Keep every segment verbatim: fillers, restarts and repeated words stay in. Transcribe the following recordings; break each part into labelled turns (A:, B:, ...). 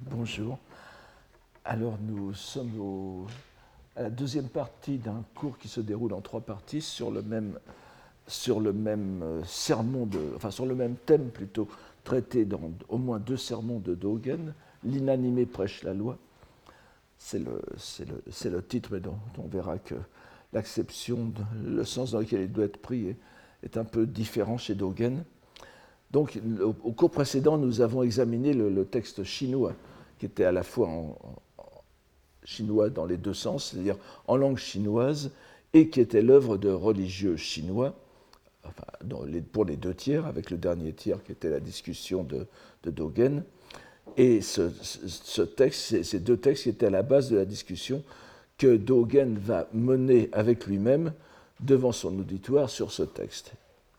A: Bonjour. Alors nous sommes au, à la deuxième partie d'un cours qui se déroule en trois parties sur le même, sur le même sermon, de, enfin sur le même thème plutôt, traité dans au moins deux sermons de Dogen. L'inanimé prêche la loi. C'est le, c'est le, c'est le titre, mais dont on verra que l'acception, le sens dans lequel il doit être pris est, est un peu différent chez Dogen. Donc, au cours précédent, nous avons examiné le, le texte chinois, qui était à la fois en, en chinois dans les deux sens, c'est-à-dire en langue chinoise, et qui était l'œuvre de religieux chinois, enfin, dans les, pour les deux tiers, avec le dernier tiers qui était la discussion de, de Dogen. Et ce, ce texte, ces deux textes qui étaient à la base de la discussion que Dogen va mener avec lui-même devant son auditoire sur ce texte.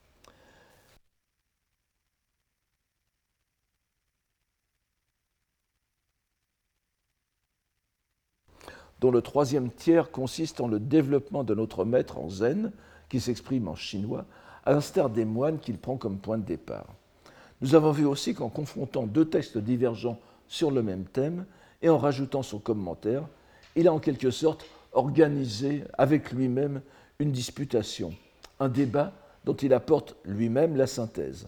A: Dont le troisième tiers consiste en le développement de notre maître en zen, qui s'exprime en chinois, à l'instar des moines qu'il prend comme point de départ. Nous avons vu aussi qu'en confrontant deux textes divergents sur le même thème et en rajoutant son commentaire, il a en quelque sorte organisé avec lui-même une disputation, un débat dont il apporte lui-même la synthèse.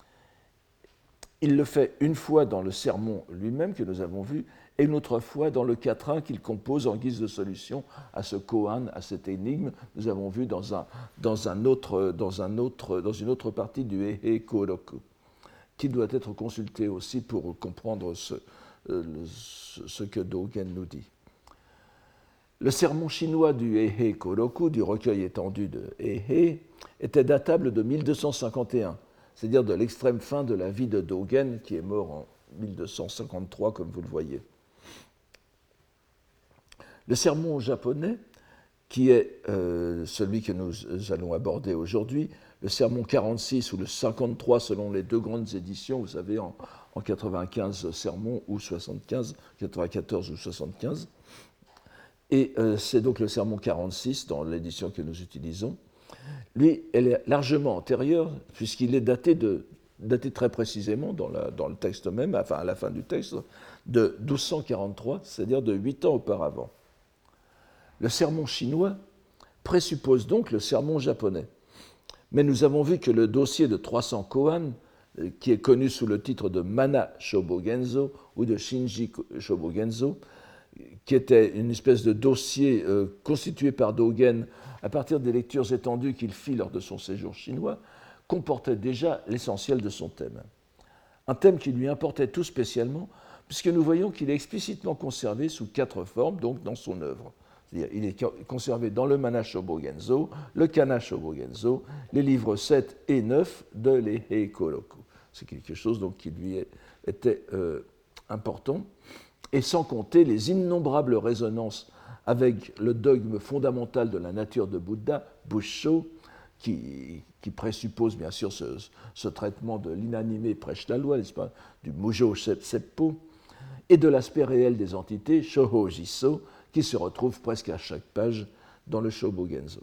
A: Il le fait une fois dans le sermon lui-même que nous avons vu, et une autre fois dans le quatrain qu'il compose en guise de solution à ce koan, à cette énigme, nous avons vu dans, un, dans, un autre, dans, un autre, dans une autre partie du Eihei Koroku, qui doit être consulté aussi pour comprendre ce, euh, ce que Dogen nous dit. Le sermon chinois du Eihei Koroku, du recueil étendu de Eihei, était datable de mille deux cent cinquante et un, c'est-à-dire de l'extrême fin de la vie de Dogen, qui est mort en mille deux cent cinquante-trois, comme vous le voyez. Le sermon japonais, qui est euh, celui que nous allons aborder aujourd'hui, le sermon quarante-six ou le cinquante-trois selon les deux grandes éditions, vous savez, en, en quatre-vingt-quinze sermons ou soixante-quinze, quatre-vingt-quatorze ou soixante-quinze. Et euh, c'est donc le sermon quarante-six dans l'édition que nous utilisons. Lui, elle est largement antérieure, puisqu'il est daté, de, daté très précisément dans, la, dans le texte même, enfin à la fin du texte, de douze cent quarante-trois, c'est-à-dire de huit ans auparavant. Le sermon chinois présuppose donc le sermon japonais. Mais nous avons vu que le dossier de trois cents koan, qui est connu sous le titre de Mana Shobogenzo ou de Shinji Shobogenzo, qui était une espèce de dossier euh, constitué par Dogen à partir des lectures étendues qu'il fit lors de son séjour chinois, comportait déjà l'essentiel de son thème. Un thème qui lui importait tout spécialement, puisque nous voyons qu'il est explicitement conservé sous quatre formes, donc dans son œuvre. C'est-à-dire, il est conservé dans le Mana Shobogenzo, le Kana Shobogenzo, les livres sept et neuf de l'Eihei Koroku. C'est quelque chose donc, qui lui était euh, important, et sans compter les innombrables résonances avec le dogme fondamental de la nature de Bouddha, Bussho, qui, qui présuppose bien sûr ce, ce traitement de l'inanimé prêche la loi, n'est-ce pas, du Mujo Seppo, et de l'aspect réel des entités, Shoho Jisso, qui se retrouve presque à chaque page dans le Shobogenzo.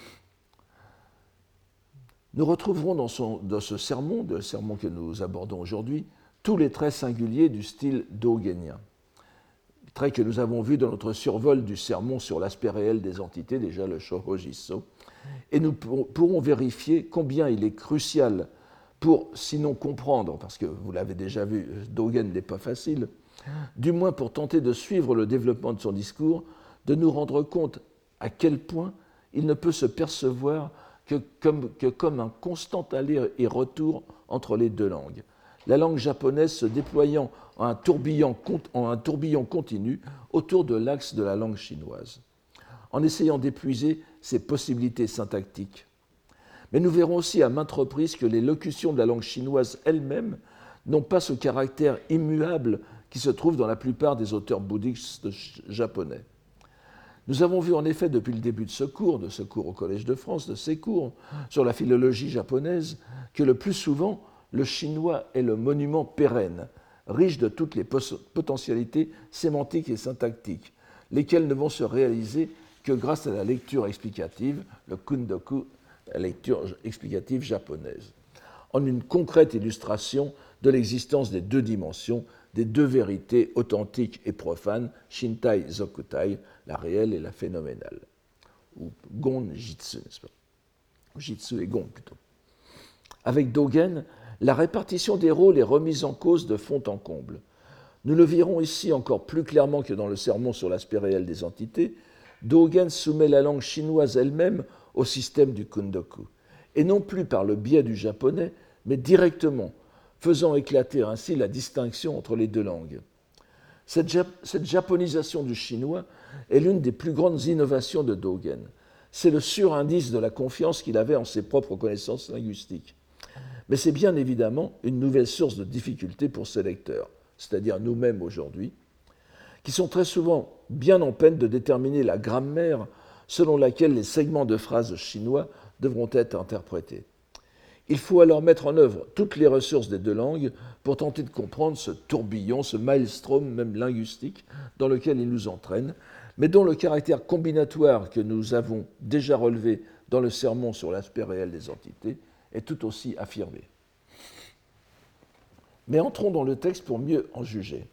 A: Nous retrouverons dans, son, dans ce sermon, le sermon que nous abordons aujourd'hui, tous les traits singuliers du style dogenien. Traits que nous avons vus dans notre survol du sermon sur l'aspect réel des entités, déjà le Shoho Jisso, et nous pourrons vérifier combien il est crucial pour, sinon comprendre, parce que vous l'avez déjà vu, Dogen n'est pas facile, du moins pour tenter de suivre le développement de son discours, de nous rendre compte à quel point il ne peut se percevoir que comme, que comme un constant aller et retour entre les deux langues. La langue japonaise se déployant en un tourbillon, en un tourbillon continu autour de l'axe de la langue chinoise, en essayant d'épuiser ses possibilités syntactiques. Mais nous verrons aussi à maintes reprises que les locutions de la langue chinoise elles-mêmes n'ont pas ce caractère immuable qui se trouve dans la plupart des auteurs bouddhistes japonais. Nous avons vu en effet depuis le début de ce cours, de ce cours au Collège de France, de ces cours sur la philologie japonaise, que le plus souvent, le chinois est le monument pérenne, riche de toutes les potentialités sémantiques et syntactiques, lesquelles ne vont se réaliser que grâce à la lecture explicative, le kundoku, la lecture explicative japonaise. En une concrète illustration de l'existence des deux dimensions, des deux vérités authentiques et profanes, Shintai Zokutai, la réelle et la phénoménale, ou Gon Jitsu, n'est-ce pas? Jitsu et Gon plutôt. Avec Dogen, la répartition des rôles est remise en cause de fond en comble. Nous le verrons ici encore plus clairement que dans le sermon sur l'aspect réel des entités. Dogen soumet la langue chinoise elle-même au système du Kundoku, et non plus par le biais du japonais, mais directement, faisant éclater ainsi la distinction entre les deux langues. Cette, jap cette japonisation du chinois est l'une des plus grandes innovations de Dogen. C'est le surindice de la confiance qu'il avait en ses propres connaissances linguistiques. Mais c'est bien évidemment une nouvelle source de difficulté pour ses lecteurs, c'est-à-dire nous-mêmes aujourd'hui, qui sont très souvent bien en peine de déterminer la grammaire selon laquelle les segments de phrases chinois devront être interprétés. Il faut alors mettre en œuvre toutes les ressources des deux langues pour tenter de comprendre ce tourbillon, ce maelstrom même linguistique dans lequel il nous entraîne, mais dont le caractère combinatoire que nous avons déjà relevé dans le sermon sur l'aspect réel des entités est tout aussi affirmé. Mais entrons dans le texte pour mieux en juger.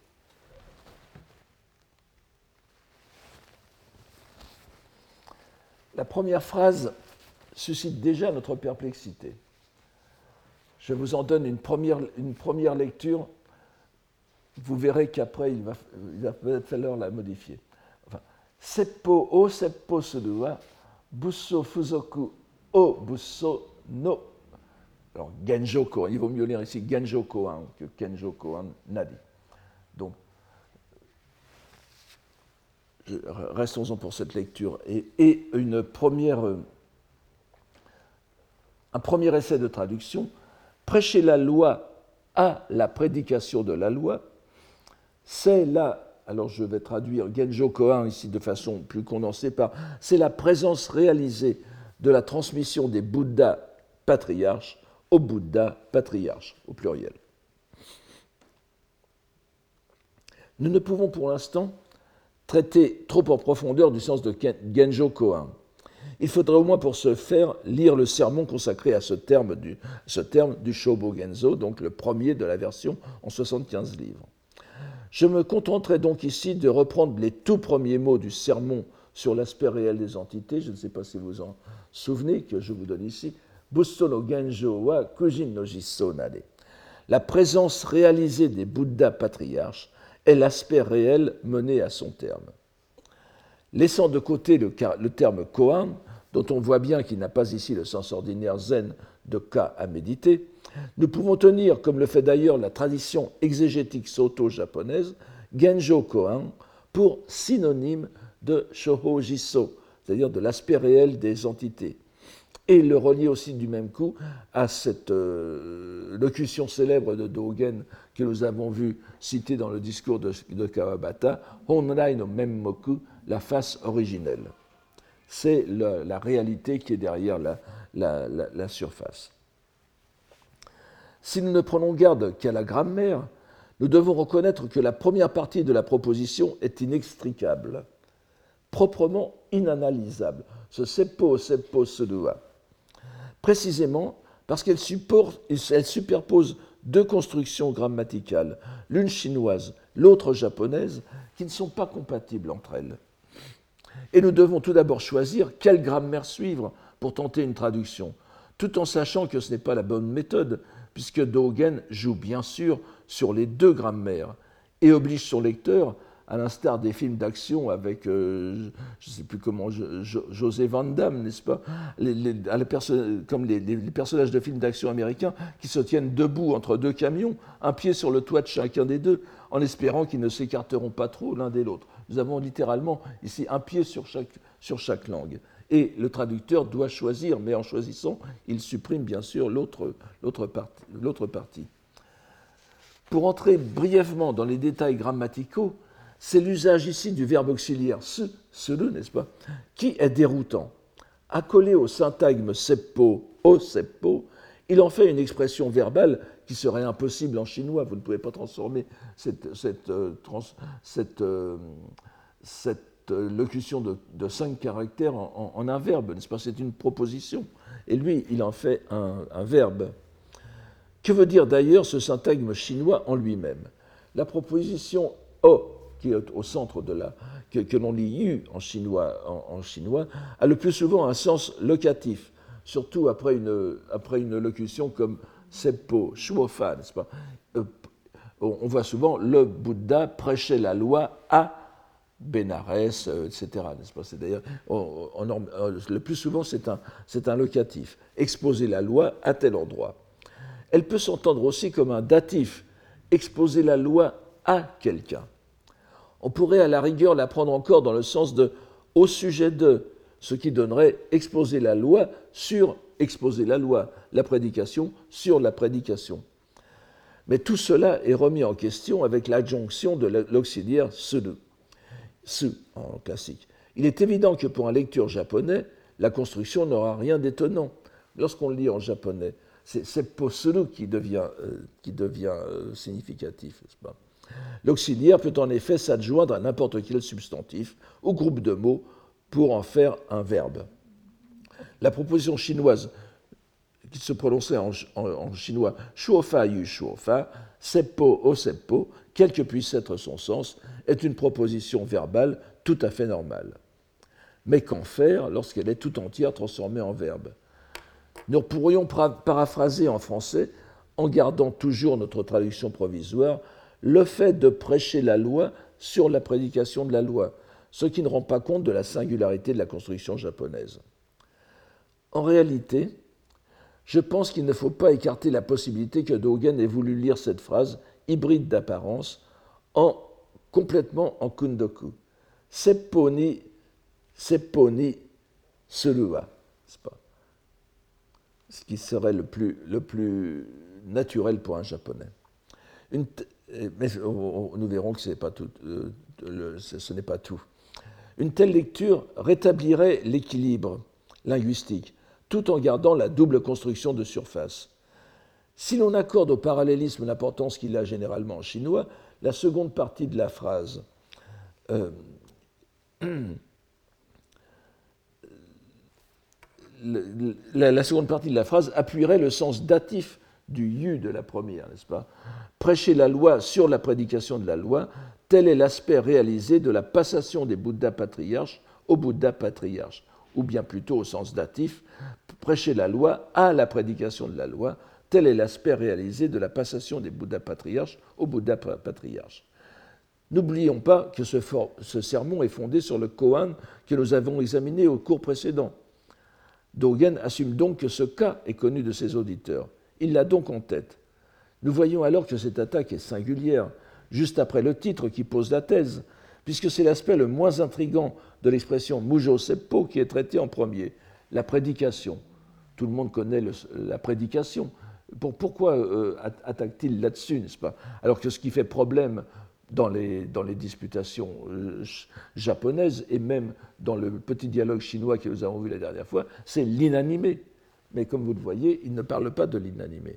A: La première phrase suscite déjà notre perplexité. Je vous en donne une première, une première lecture. Vous verrez qu'après, il va, il va peut-être falloir la modifier. Enfin, Seppo o seppo sudua, busso fuzoku o busso no. Alors, Genjo Koan, il vaut mieux lire ici Genjo Koan que Kenjo Koan Nadi. Donc, restons-en pour cette lecture. Et, et une première, un premier essai de traduction. Prêcher la loi à la prédication de la loi, c'est la, alors je vais traduire Genjo Koan ici de façon plus condensée par, c'est la présence réalisée de la transmission des Bouddhas patriarches aux Bouddhas patriarches, au pluriel. Nous ne pouvons pour l'instant traiter trop en profondeur du sens de Genjo Koan. Il faudrait au moins pour ce faire lire le sermon consacré à ce terme du, ce terme du Shobo Genzo, donc le premier de la version en soixante-quinze livres. Je me contenterai donc ici de reprendre les tout premiers mots du sermon sur l'aspect réel des entités. Je ne sais pas si vous vous en souvenez, que je vous donne ici. Busso no Genjo wa Kujin no Jisso nade. La présence réalisée des Bouddhas patriarches est l'aspect réel mené à son terme. Laissant de côté le, le terme koan, dont on voit bien qu'il n'a pas ici le sens ordinaire zen de ka à méditer, nous pouvons tenir, comme le fait d'ailleurs la tradition exégétique soto-japonaise, Genjo Koan pour synonyme de Shoho Jisso, c'est-à-dire de l'aspect réel des entités, et le relier aussi du même coup à cette euh, locution célèbre de Dogen que nous avons vu citée dans le discours de, de Kawabata, Honrai no Memmoku, la face originelle. C'est le, la réalité qui est derrière la, la, la, la surface. Si nous ne prenons garde qu'à la grammaire, nous devons reconnaître que la première partie de la proposition est inextricable, proprement inanalysable, ce seppo seppo sudua. Précisément parce qu'elle superpose deux constructions grammaticales, l'une chinoise, l'autre japonaise, qui ne sont pas compatibles entre elles. Et nous devons tout d'abord choisir quelle grammaire suivre pour tenter une traduction, tout en sachant que ce n'est pas la bonne méthode, puisque Dogen joue bien sûr sur les deux grammaires et oblige son lecteur, à l'instar des films d'action avec, euh, je ne sais plus comment, je, je, José Van Damme, n'est-ce pas, les, les, les perso- comme les, les, les personnages de films d'action américains qui se tiennent debout entre deux camions, un pied sur le toit de chacun des deux, en espérant qu'ils ne s'écarteront pas trop l'un des l'autre. Nous avons littéralement ici un pied sur chaque, sur chaque langue. Et le traducteur doit choisir, mais en choisissant, il supprime bien sûr l'autre, l'autre partie, l'autre partie. Pour entrer brièvement dans les détails grammaticaux, c'est l'usage ici du verbe auxiliaire se, suru, n'est-ce pas, qui est déroutant. Accolé au syntagme seppo, o seppo, il en fait une expression verbale qui serait impossible en chinois. Vous ne pouvez pas transformer cette, cette, euh, trans, cette, euh, cette euh, locution de, de cinq caractères en, en, en un verbe, n'est-ce pas? C'est une proposition. Et lui, il en fait un, un verbe. Que veut dire d'ailleurs ce syntagme chinois en lui-même? La proposition O, qui est au centre de la, que, que l'on lit yu en chinois, en, en chinois, a le plus souvent un sens locatif, surtout après une, après une locution comme seppo, shuofa, n'est-ce pas? Euh, on voit souvent le Bouddha prêcher la loi à Bénarès, euh, et cetera. N'est-ce pas? C'est d'ailleurs, on, on, on, le plus souvent, c'est un, c'est un locatif. Exposer la loi à tel endroit. Elle peut s'entendre aussi comme un datif, exposer la loi à quelqu'un. On pourrait à la rigueur la prendre encore dans le sens de au sujet de, ce qui donnerait exposer la loi sur exposer la loi, la prédication sur la prédication. Mais tout cela est remis en question avec l'adjonction de l'auxiliaire sudu, su en classique. Il est évident que pour un lecteur japonais, la construction n'aura rien d'étonnant. Lorsqu'on le lit en japonais, c'est seppo suru qui devient, euh, qui devient euh, significatif, n'est-ce pas? L'auxiliaire peut en effet s'adjoindre à n'importe quel substantif ou groupe de mots pour en faire un verbe. La proposition chinoise qui se prononçait en, en, en chinois shuofa yu shuofa, seppo o seppo, quel que puisse être son sens, est une proposition verbale tout à fait normale. Mais qu'en faire lorsqu'elle est tout entière transformée en verbe? Nous pourrions paraphraser en français, en gardant toujours notre traduction provisoire, le fait de prêcher la loi sur la prédication de la loi, ce qui ne rend pas compte de la singularité de la construction japonaise. En réalité, je pense qu'il ne faut pas écarter la possibilité que Dogen ait voulu lire cette phrase, hybride d'apparence, en, complètement en kundoku. Seppo ni, seppo ni surua, n'est-ce pas? Ce qui serait le plus, le plus naturel pour un japonais. Une mais nous verrons que pas tout, euh, le, ce n'est pas tout. Une telle lecture rétablirait l'équilibre linguistique, tout en gardant la double construction de surface. Si l'on accorde au parallélisme l'importance qu'il a généralement en chinois, la seconde partie de la phrase euh, la, la seconde partie de la phrase appuierait le sens datif du yu de la première, n'est-ce pas? Prêcher la loi sur la prédication de la loi, tel est l'aspect réalisé de la passation des Bouddhas patriarches aux Bouddhas patriarches, ou bien plutôt au sens datif, prêcher la loi à la prédication de la loi, tel est l'aspect réalisé de la passation des Bouddhas patriarches aux Bouddhas patriarches. N'oublions pas que ce, for- ce sermon est fondé sur le koan que nous avons examiné au cours précédent. Dogen assume donc que ce cas est connu de ses auditeurs. Il l'a donc en tête. Nous voyons alors que cette attaque est singulière, juste après le titre qui pose la thèse, puisque c'est l'aspect le moins intrigant de l'expression mujo seppo qui est traité en premier, la prédication. Tout le monde connaît le, la prédication. Pour, pourquoi euh, attaque-t-il là-dessus, n'est-ce pas? Alors que ce qui fait problème dans les, dans les disputations euh, japonaises et même dans le petit dialogue chinois que nous avons vu la dernière fois, c'est l'inanimé. Mais comme vous le voyez, il ne parle pas de l'inanimé.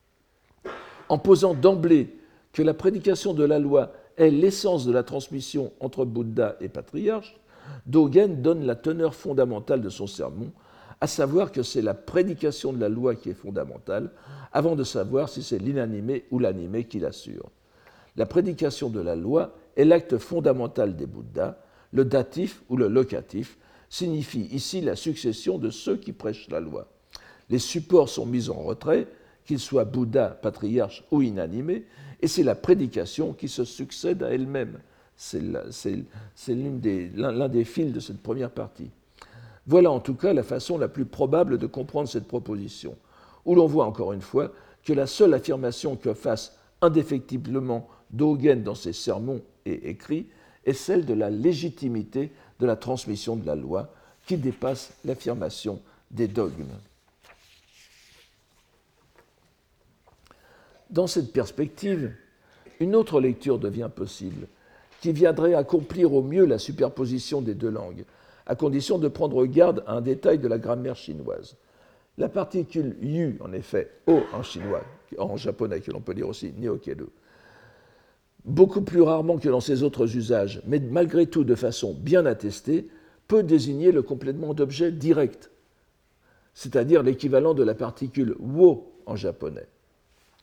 A: En posant d'emblée que la prédication de la loi est l'essence de la transmission entre Bouddha et patriarche, Dogen donne la teneur fondamentale de son sermon, à savoir que c'est la prédication de la loi qui est fondamentale, avant de savoir si c'est l'inanimé ou l'animé qui l'assure. La prédication de la loi est l'acte fondamental des Bouddhas, le datif ou le locatif signifie ici la succession de ceux qui prêchent la loi. Les supports sont mis en retrait, qu'ils soient Bouddha, patriarche ou inanimés, et c'est la prédication qui se succède à elle-même. C'est, la, c'est, c'est l'une des, l'un, l'un des fils de cette première partie. Voilà en tout cas la façon la plus probable de comprendre cette proposition, où l'on voit encore une fois que la seule affirmation que fasse indéfectiblement Dogen dans ses sermons et écrits est celle de la légitimité de la transmission de la loi, qui dépasse l'affirmation des dogmes. Dans cette perspective, une autre lecture devient possible, qui viendrait accomplir au mieux la superposition des deux langues, à condition de prendre garde à un détail de la grammaire chinoise. La particule yu, en effet, o en chinois, en japonais, que l'on peut dire aussi nyokeru, beaucoup plus rarement que dans ses autres usages, mais malgré tout de façon bien attestée, peut désigner le complément d'objet direct, c'est-à-dire l'équivalent de la particule wo en japonais.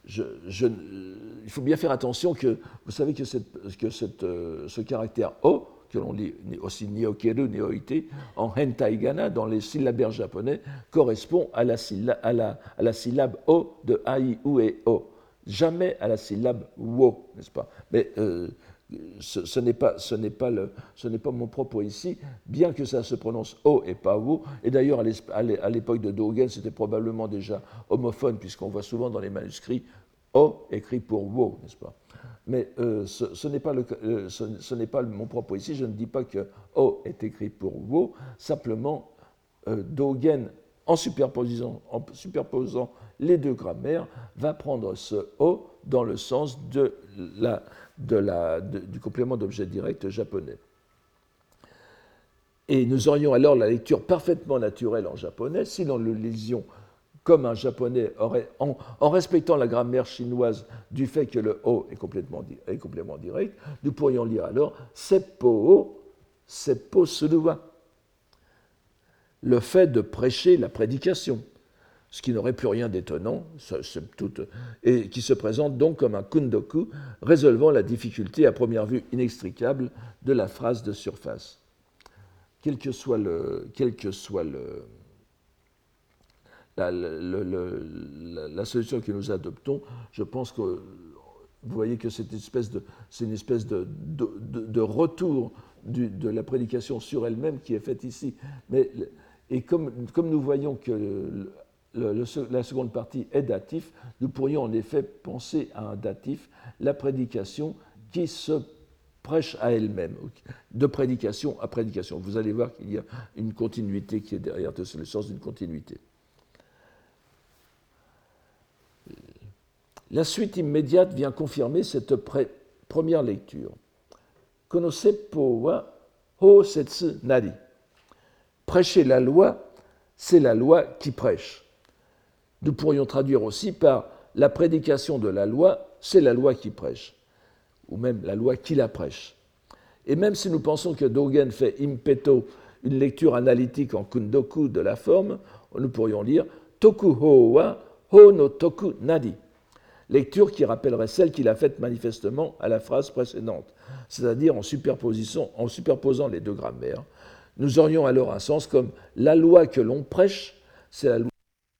A: je, je, il faut bien faire attention que, vous savez que, cette, que cette, euh, ce caractère O, que l'on lit aussi niokeru, nioite, en hentaigana, dans les syllabaires japonais, correspond à la, sylla, à la, à la syllabe O de ai, ou et O, jamais à la syllabe wo, n'est-ce pas? Mais euh, ce, ce n'est pas, ce n'est pas, le, ce n'est pas mon propos ici, bien que ça se prononce O et pas wo, et d'ailleurs à l'époque de Dogen, c'était probablement déjà homophone, puisqu'on voit souvent dans les manuscrits O écrit pour wo, n'est-ce pas? Mais euh, ce, ce n'est pas, euh, ce, ce pas mon propos ici. Je ne dis pas que O est écrit pour Wo. Simplement, euh, Dogen, en superposant, en superposant les deux grammaires, va prendre ce O dans le sens de la, de la, de, du complément d'objet direct japonais. Et nous aurions alors la lecture parfaitement naturelle en japonais si nous le lisions comme un japonais aurait, en, en respectant la grammaire chinoise du fait que le O est complètement, est complètement direct, nous pourrions lire alors seppo o, seppo suruwa, le fait de prêcher la prédication, ce qui n'aurait plus rien d'étonnant, et qui se présente donc comme un kundoku résolvant la difficulté à première vue inextricable de la phrase de surface. Quel que soit le, quel que soit le La, le, le, la, la solution que nous adoptons, je pense que vous voyez que c'est une espèce de, c'est une espèce de, de, de, de retour du, de la prédication sur elle-même qui est faite ici. Mais, et comme, comme nous voyons que le, le, le, la seconde partie est datif, nous pourrions en effet penser à un datif, la prédication qui se prêche à elle-même, de prédication à prédication. Vous allez voir qu'il y a une continuité qui est derrière, c'est le sens d'une continuité. La suite immédiate vient confirmer cette première lecture. Kono seppo wa hosetsu nari. Prêcher la loi, c'est la loi qui prêche. Nous pourrions traduire aussi par la prédication de la loi, c'est la loi qui prêche, ou même la loi qui la prêche. Et même si nous pensons que Dogen fait impeto une lecture analytique en kundoku de la forme, nous pourrions lire toku ho wa ho no toku nari. Lecture qui rappellerait celle qu'il a faite manifestement à la phrase précédente, c'est-à-dire en, en superposant les deux grammaires. Nous aurions alors un sens comme la loi que l'on prêche, c'est la loi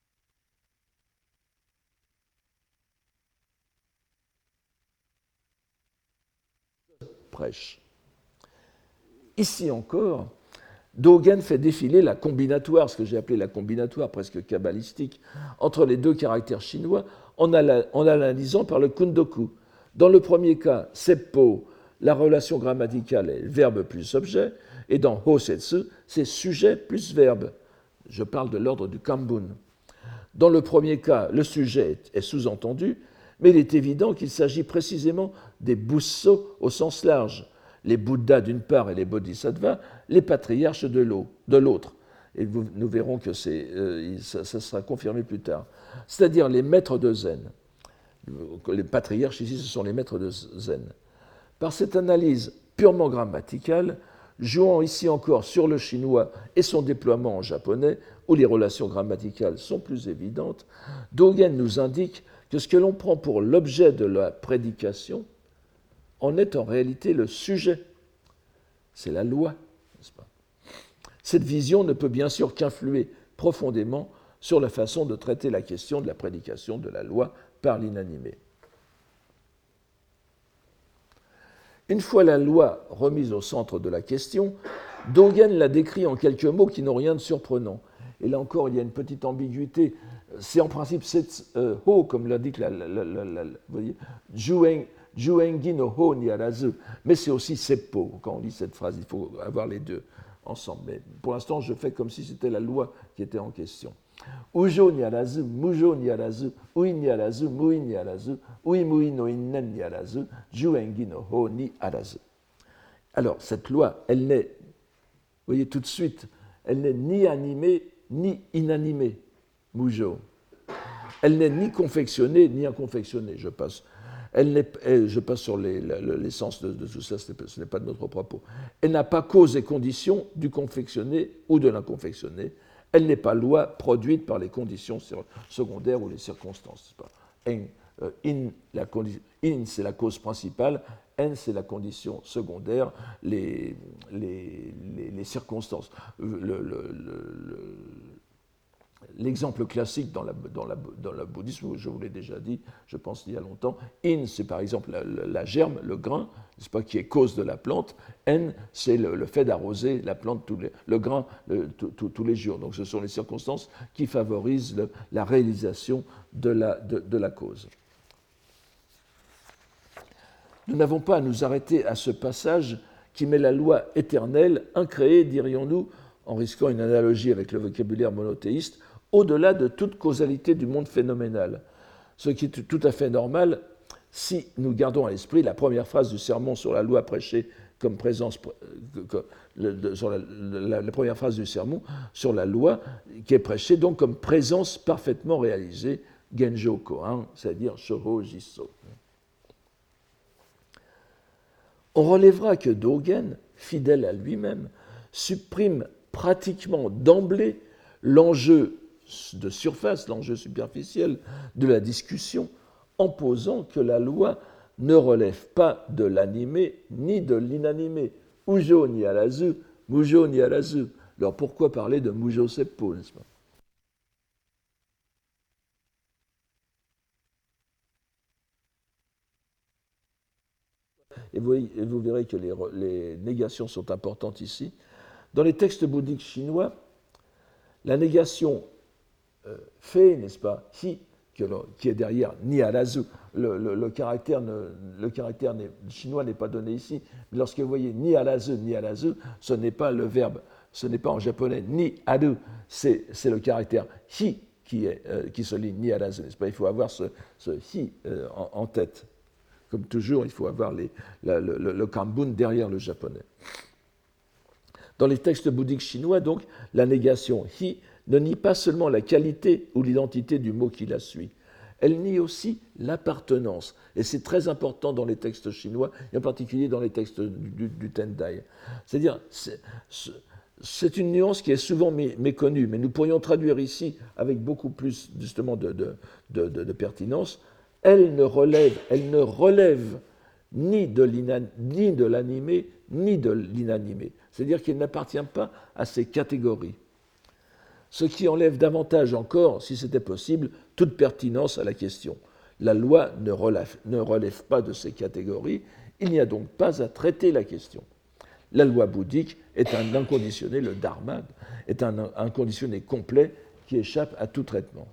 A: prêche. Ici encore, Dogen fait défiler la combinatoire, ce que j'ai appelé la combinatoire presque kabbalistique, entre les deux caractères chinois en, en analysant par le kundoku. Dans le premier cas, seppo, la relation grammaticale est verbe plus objet, et dans hosetsu, c'est sujet plus verbe. Je parle de l'ordre du kambun. Dans le premier cas, le sujet est sous-entendu, mais il est évident qu'il s'agit précisément des busso au sens large, les Bouddhas d'une part et les Bodhisattvas, les patriarches de l'autre. Et vous, nous verrons que euh, ça, ça sera confirmé plus tard. C'est-à-dire les maîtres de Zen. Les patriarches ici, ce sont les maîtres de Zen. Par cette analyse purement grammaticale, jouant ici encore sur le chinois et son déploiement en japonais, où les relations grammaticales sont plus évidentes, Dogen nous indique que ce que l'on prend pour l'objet de la prédication en est en réalité le sujet. C'est la loi, n'est-ce pas? Cette vision ne peut bien sûr qu'influer profondément sur la façon de traiter la question de la prédication de la loi par l'inanimé. Une fois la loi remise au centre de la question, Dogen la décrit en quelques mots qui n'ont rien de surprenant. Et là encore, il y a une petite ambiguïté. C'est en principe cette euh, ho, comme l'indique la, la, la, la, la vous voyez, Juen, Juengi no ho niarazu, mais c'est aussi seppo. Quand on lit cette phrase, il faut avoir les deux ensemble. Mais pour l'instant, je fais comme si c'était la loi qui était en question. Ujo niarazu, mujo niarazu, ui niarazu, mui niarazu, ui mui no innen niarazu, juengi no ho ni arazu. Alors, cette loi, elle n'est, vous voyez tout de suite, elle n'est ni animée ni inanimée, mujo. Elle n'est ni confectionnée ni inconfectionnée, je passe. Elle n'est, elle, je passe sur les, l'essence de, de tout ça, ce n'est pas de notre propos. Elle n'a pas cause et condition du confectionné ou de l'inconfectionné. Elle n'est pas loi produite par les conditions secondaires ou les circonstances. En Euh, in, la in c'est la cause principale, n, c'est la condition secondaire, les, les, les, les circonstances. Le, le, le, L'exemple classique dans, la, dans, la, dans le bouddhisme, je vous l'ai déjà dit, je pense il y a longtemps, in, c'est par exemple la, la germe, le grain, n'est-ce pas, qui est cause de la plante. N, c'est le, le fait d'arroser la plante, tous les, le grain, le, tout, tout, tous les jours. Donc ce sont les circonstances qui favorisent le, la réalisation de la, de, de la cause. Nous n'avons pas à nous arrêter à ce passage qui met la loi éternelle, incréée, dirions-nous, en risquant une analogie avec le vocabulaire monothéiste, au-delà de toute causalité du monde phénoménal. Ce qui est tout à fait normal si nous gardons à l'esprit la première phrase du sermon sur la loi prêchée comme présence, sur la, la, la première phrase du sermon sur la loi qui est prêchée donc comme présence parfaitement réalisée, Genjo Kohan, c'est-à-dire Shoho Jisso. On relèvera que Dogen, fidèle à lui-même, supprime pratiquement d'emblée l'enjeu de surface, l'enjeu superficiel de la discussion, en posant que la loi ne relève pas de l'animé ni de l'inanimé. Ujo ni arazu, mujo ni arazu. Alors pourquoi parler de mujo seppo, n'est-ce pas ? Et vous, et vous verrez que les, les négations sont importantes ici. Dans les textes bouddhiques chinois, la négation euh, fait, n'est-ce pas, hi, que le, qui est derrière ni arazu, le, le, le caractère, ne, le caractère chinois n'est pas donné ici, mais lorsque vous voyez ni arazu, ni arazu, ce n'est pas le verbe, ce n'est pas en japonais ni aru, c'est, c'est le caractère hi qui, est, euh, qui se lit ni arazu, n'est-ce pas ? Il faut avoir ce, ce hi euh, en, en tête. Comme toujours, il faut avoir les, la, le, le, le kanbun derrière le japonais. Dans les textes bouddhiques chinois, donc, la négation hi ne nie pas seulement la qualité ou l'identité du mot qui la suit, elle nie aussi l'appartenance. Et c'est très important dans les textes chinois, et en particulier dans les textes du, du, du Tendai. C'est-à-dire, c'est, c'est une nuance qui est souvent méconnue, mais nous pourrions traduire ici avec beaucoup plus justement de, de, de, de, de pertinence. Elle ne relève, elle ne relève ni de, ni de l'animé, ni de l'inanimé. C'est-à-dire qu'elle n'appartient pas à ces catégories. Ce qui enlève davantage encore, si c'était possible, toute pertinence à la question. La loi ne relève, ne relève pas de ces catégories, il n'y a donc pas à traiter la question. La loi bouddhique est un inconditionné, le dharma est un inconditionné complet qui échappe à tout traitement.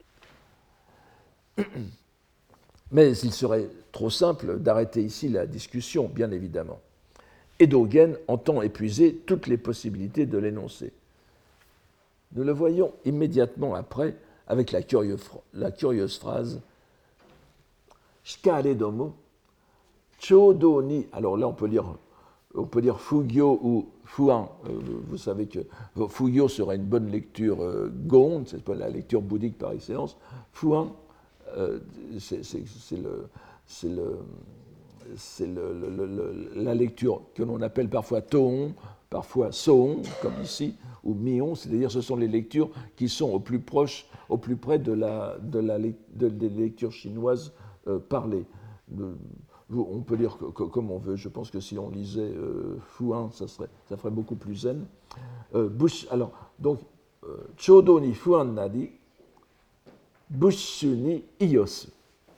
A: Mais il serait trop simple d'arrêter ici la discussion, bien évidemment. Et Dogen entend épuiser toutes les possibilités de l'énoncé. Nous le voyons immédiatement après avec la curieuse, la curieuse phrase Shikare domo, chodo ni. Alors là, on peut lire, on peut lire Fugyo ou Fuan. Vous savez que Fugyo sera une bonne lecture euh, Gon, c'est pas la lecture bouddhique par excellence. Fuan, euh, c'est, c'est, c'est, le, c'est, le, c'est le, le, le, la lecture que l'on appelle parfois Toon, parfois Soon, comme ici, ou Mion, c'est-à-dire ce sont les lectures qui sont au plus proche, au plus près de la, de la, de, des lectures chinoises euh, parlées. De, on peut lire que, que, comme on veut. Je pense que si on lisait euh, Fuan, ça, serait, ça ferait beaucoup plus zen. Euh, Bush, alors, donc, euh, Chodo ni Fuan nadi, Bushu ni Iyosu.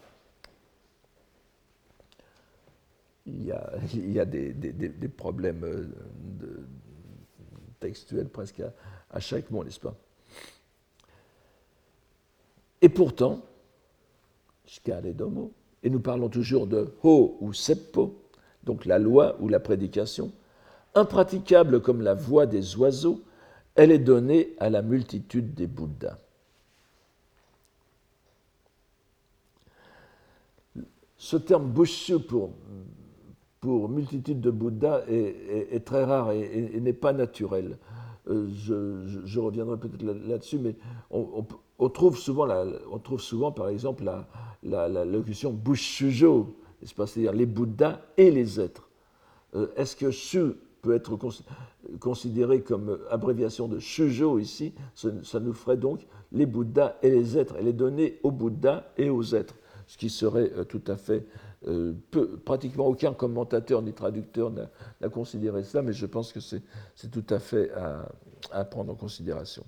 A: Il y a, il y a des, des, des problèmes de, textuels presque à, à chaque mot, n'est-ce pas ? Et pourtant, Shikare domo, et nous parlons toujours de ho ou seppo, donc la loi ou la prédication, impraticable comme la voix des oiseaux, elle est donnée à la multitude des Bouddhas. Ce terme bushu pour, pour multitude de Bouddhas est, est, est très rare et, et, et n'est pas naturel. Euh, je, je, je reviendrai peut-être là, là-dessus, mais on, on, on, trouve souvent la, on trouve souvent, par exemple, la, la, la locution bushujo, c'est-à-dire les Bouddhas et les êtres. Euh, est-ce que shu peut être considéré comme abréviation de shujo ici ? Ça, ça nous ferait donc les Bouddhas et les êtres. Elle est donnée aux Bouddhas et aux êtres. ce qui serait euh, tout à fait... Euh, peu, pratiquement aucun commentateur ni traducteur n'a, n'a considéré cela, mais je pense que c'est, c'est tout à fait à, à prendre en considération.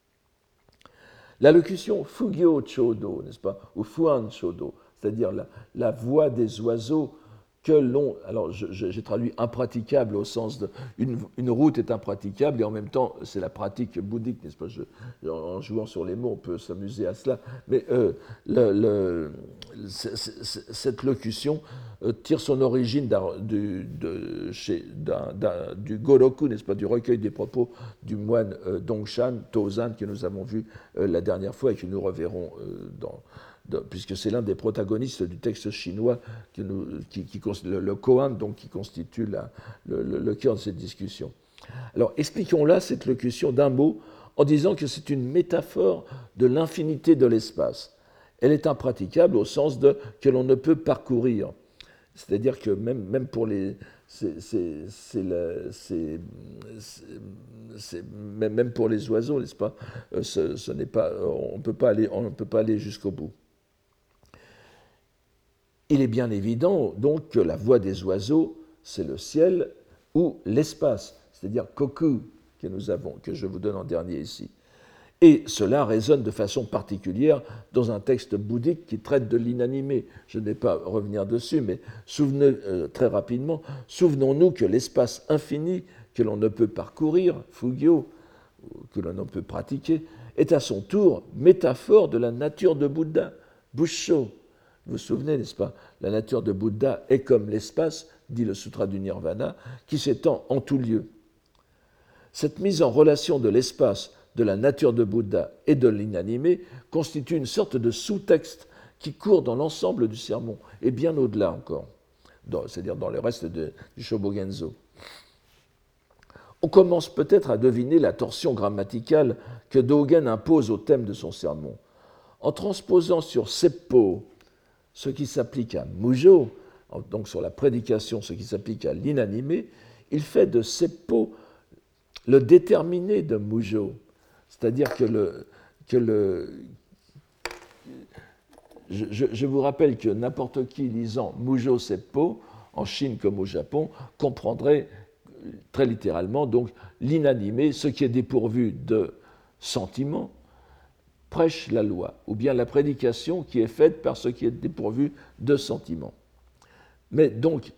A: La locution Fugyo Chodo, n'est-ce pas, ou Fuan Chodo, c'est-à-dire la, la voix des oiseaux que l'on... Alors, je, je, j'ai traduit impraticable au sens de... Une, une route est impraticable et en même temps, c'est la pratique bouddhique, n'est-ce pas? Je, en jouant sur les mots, on peut s'amuser à cela. Mais euh, le, le, c'est, c'est, cette locution euh, tire son origine d'un, du, de, chez, d'un, d'un, du Goroku, n'est-ce pas? Du recueil des propos du moine euh, Dongshan, Tozan, que nous avons vu euh, la dernière fois et que nous reverrons euh, dans... De, puisque c'est l'un des protagonistes du texte chinois, qui nous, qui, qui, le, le koan, donc, qui constitue la, le, le, le cœur de cette discussion. Alors, expliquons-là cette locution d'un mot en disant que c'est une métaphore de l'infinité de l'espace. Elle est impraticable au sens de que l'on ne peut parcourir. C'est-à-dire que même, même pour les... C'est, c'est, c'est la, c'est, c'est, c'est, même pour les oiseaux, n'est-ce pas, ce, ce n'est pas, on ne peut pas aller, on ne peut pas aller jusqu'au bout. Il est bien évident donc que la voix des oiseaux, c'est le ciel ou l'espace, c'est-à-dire koku que nous avons, que je vous donne en dernier ici. Et cela résonne de façon particulière dans un texte bouddhique qui traite de l'inanimé. Je ne vais pas revenir dessus, mais souvenez, euh, très rapidement, souvenons-nous que l'espace infini que l'on ne peut parcourir, Fugyo, que l'on ne peut pratiquer, est à son tour métaphore de la nature de Bouddha, Bussho. Vous vous souvenez, n'est-ce pas? La nature de Bouddha est comme l'espace, dit le Sutra du Nirvana, qui s'étend en tout lieu. Cette mise en relation de l'espace, de la nature de Bouddha et de l'inanimé constitue une sorte de sous-texte qui court dans l'ensemble du sermon, et bien au-delà encore, dans, c'est-à-dire dans le reste de, du Shobogenzo. On commence peut-être à deviner la torsion grammaticale que Dogen impose au thème de son sermon. En transposant sur Seppo ce qui s'applique à Mujo, donc sur la prédication, ce qui s'applique à l'inanimé, il fait de Seppo le déterminé de Mujo. C'est-à-dire que le... Que le je, je, je vous rappelle que n'importe qui lisant Mujo Seppo, en Chine comme au Japon, comprendrait très littéralement donc l'inanimé, ce qui est dépourvu de sentiment, prêche la loi, ou bien la prédication qui est faite par ce qui est dépourvu de sentiment. Mais donc,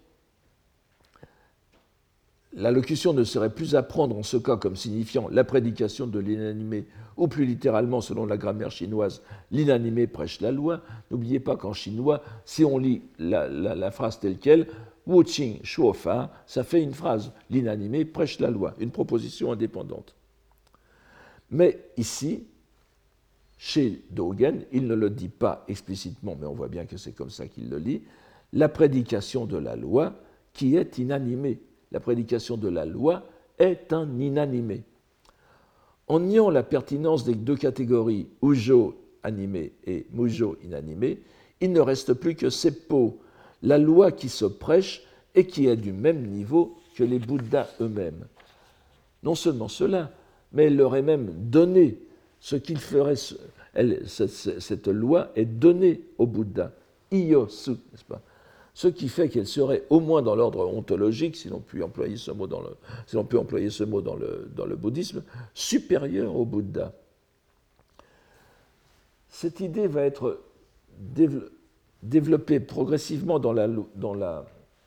A: la locution ne serait plus à prendre en ce cas comme signifiant la prédication de l'inanimé, ou plus littéralement, selon la grammaire chinoise, l'inanimé prêche la loi. N'oubliez pas qu'en chinois, si on lit la, la, la phrase telle quelle, Wu Qing Shuo Fa, ça fait une phrase, l'inanimé prêche la loi, une proposition indépendante. Mais ici, chez Dogen, il ne le dit pas explicitement, mais on voit bien que c'est comme ça qu'il le lit, la prédication de la loi qui est inanimée. La prédication de la loi est un inanimé. En niant la pertinence des deux catégories, Ujo animé et Mujo inanimé, il ne reste plus que Seppo, la loi qui se prêche et qui est du même niveau que les Bouddhas eux-mêmes. Non seulement cela, mais elle leur est même donnée. Ce qu'il ferait, elle, cette, cette loi est donnée au Bouddha, Iyosu, n'est-ce pas? Ce qui fait qu'elle serait, au moins dans l'ordre ontologique, si l'on peut employer ce mot dans le, si l'on peut employer ce mot dans le, dans le bouddhisme, supérieure au Bouddha. Cette idée va être développée progressivement dans la, dans la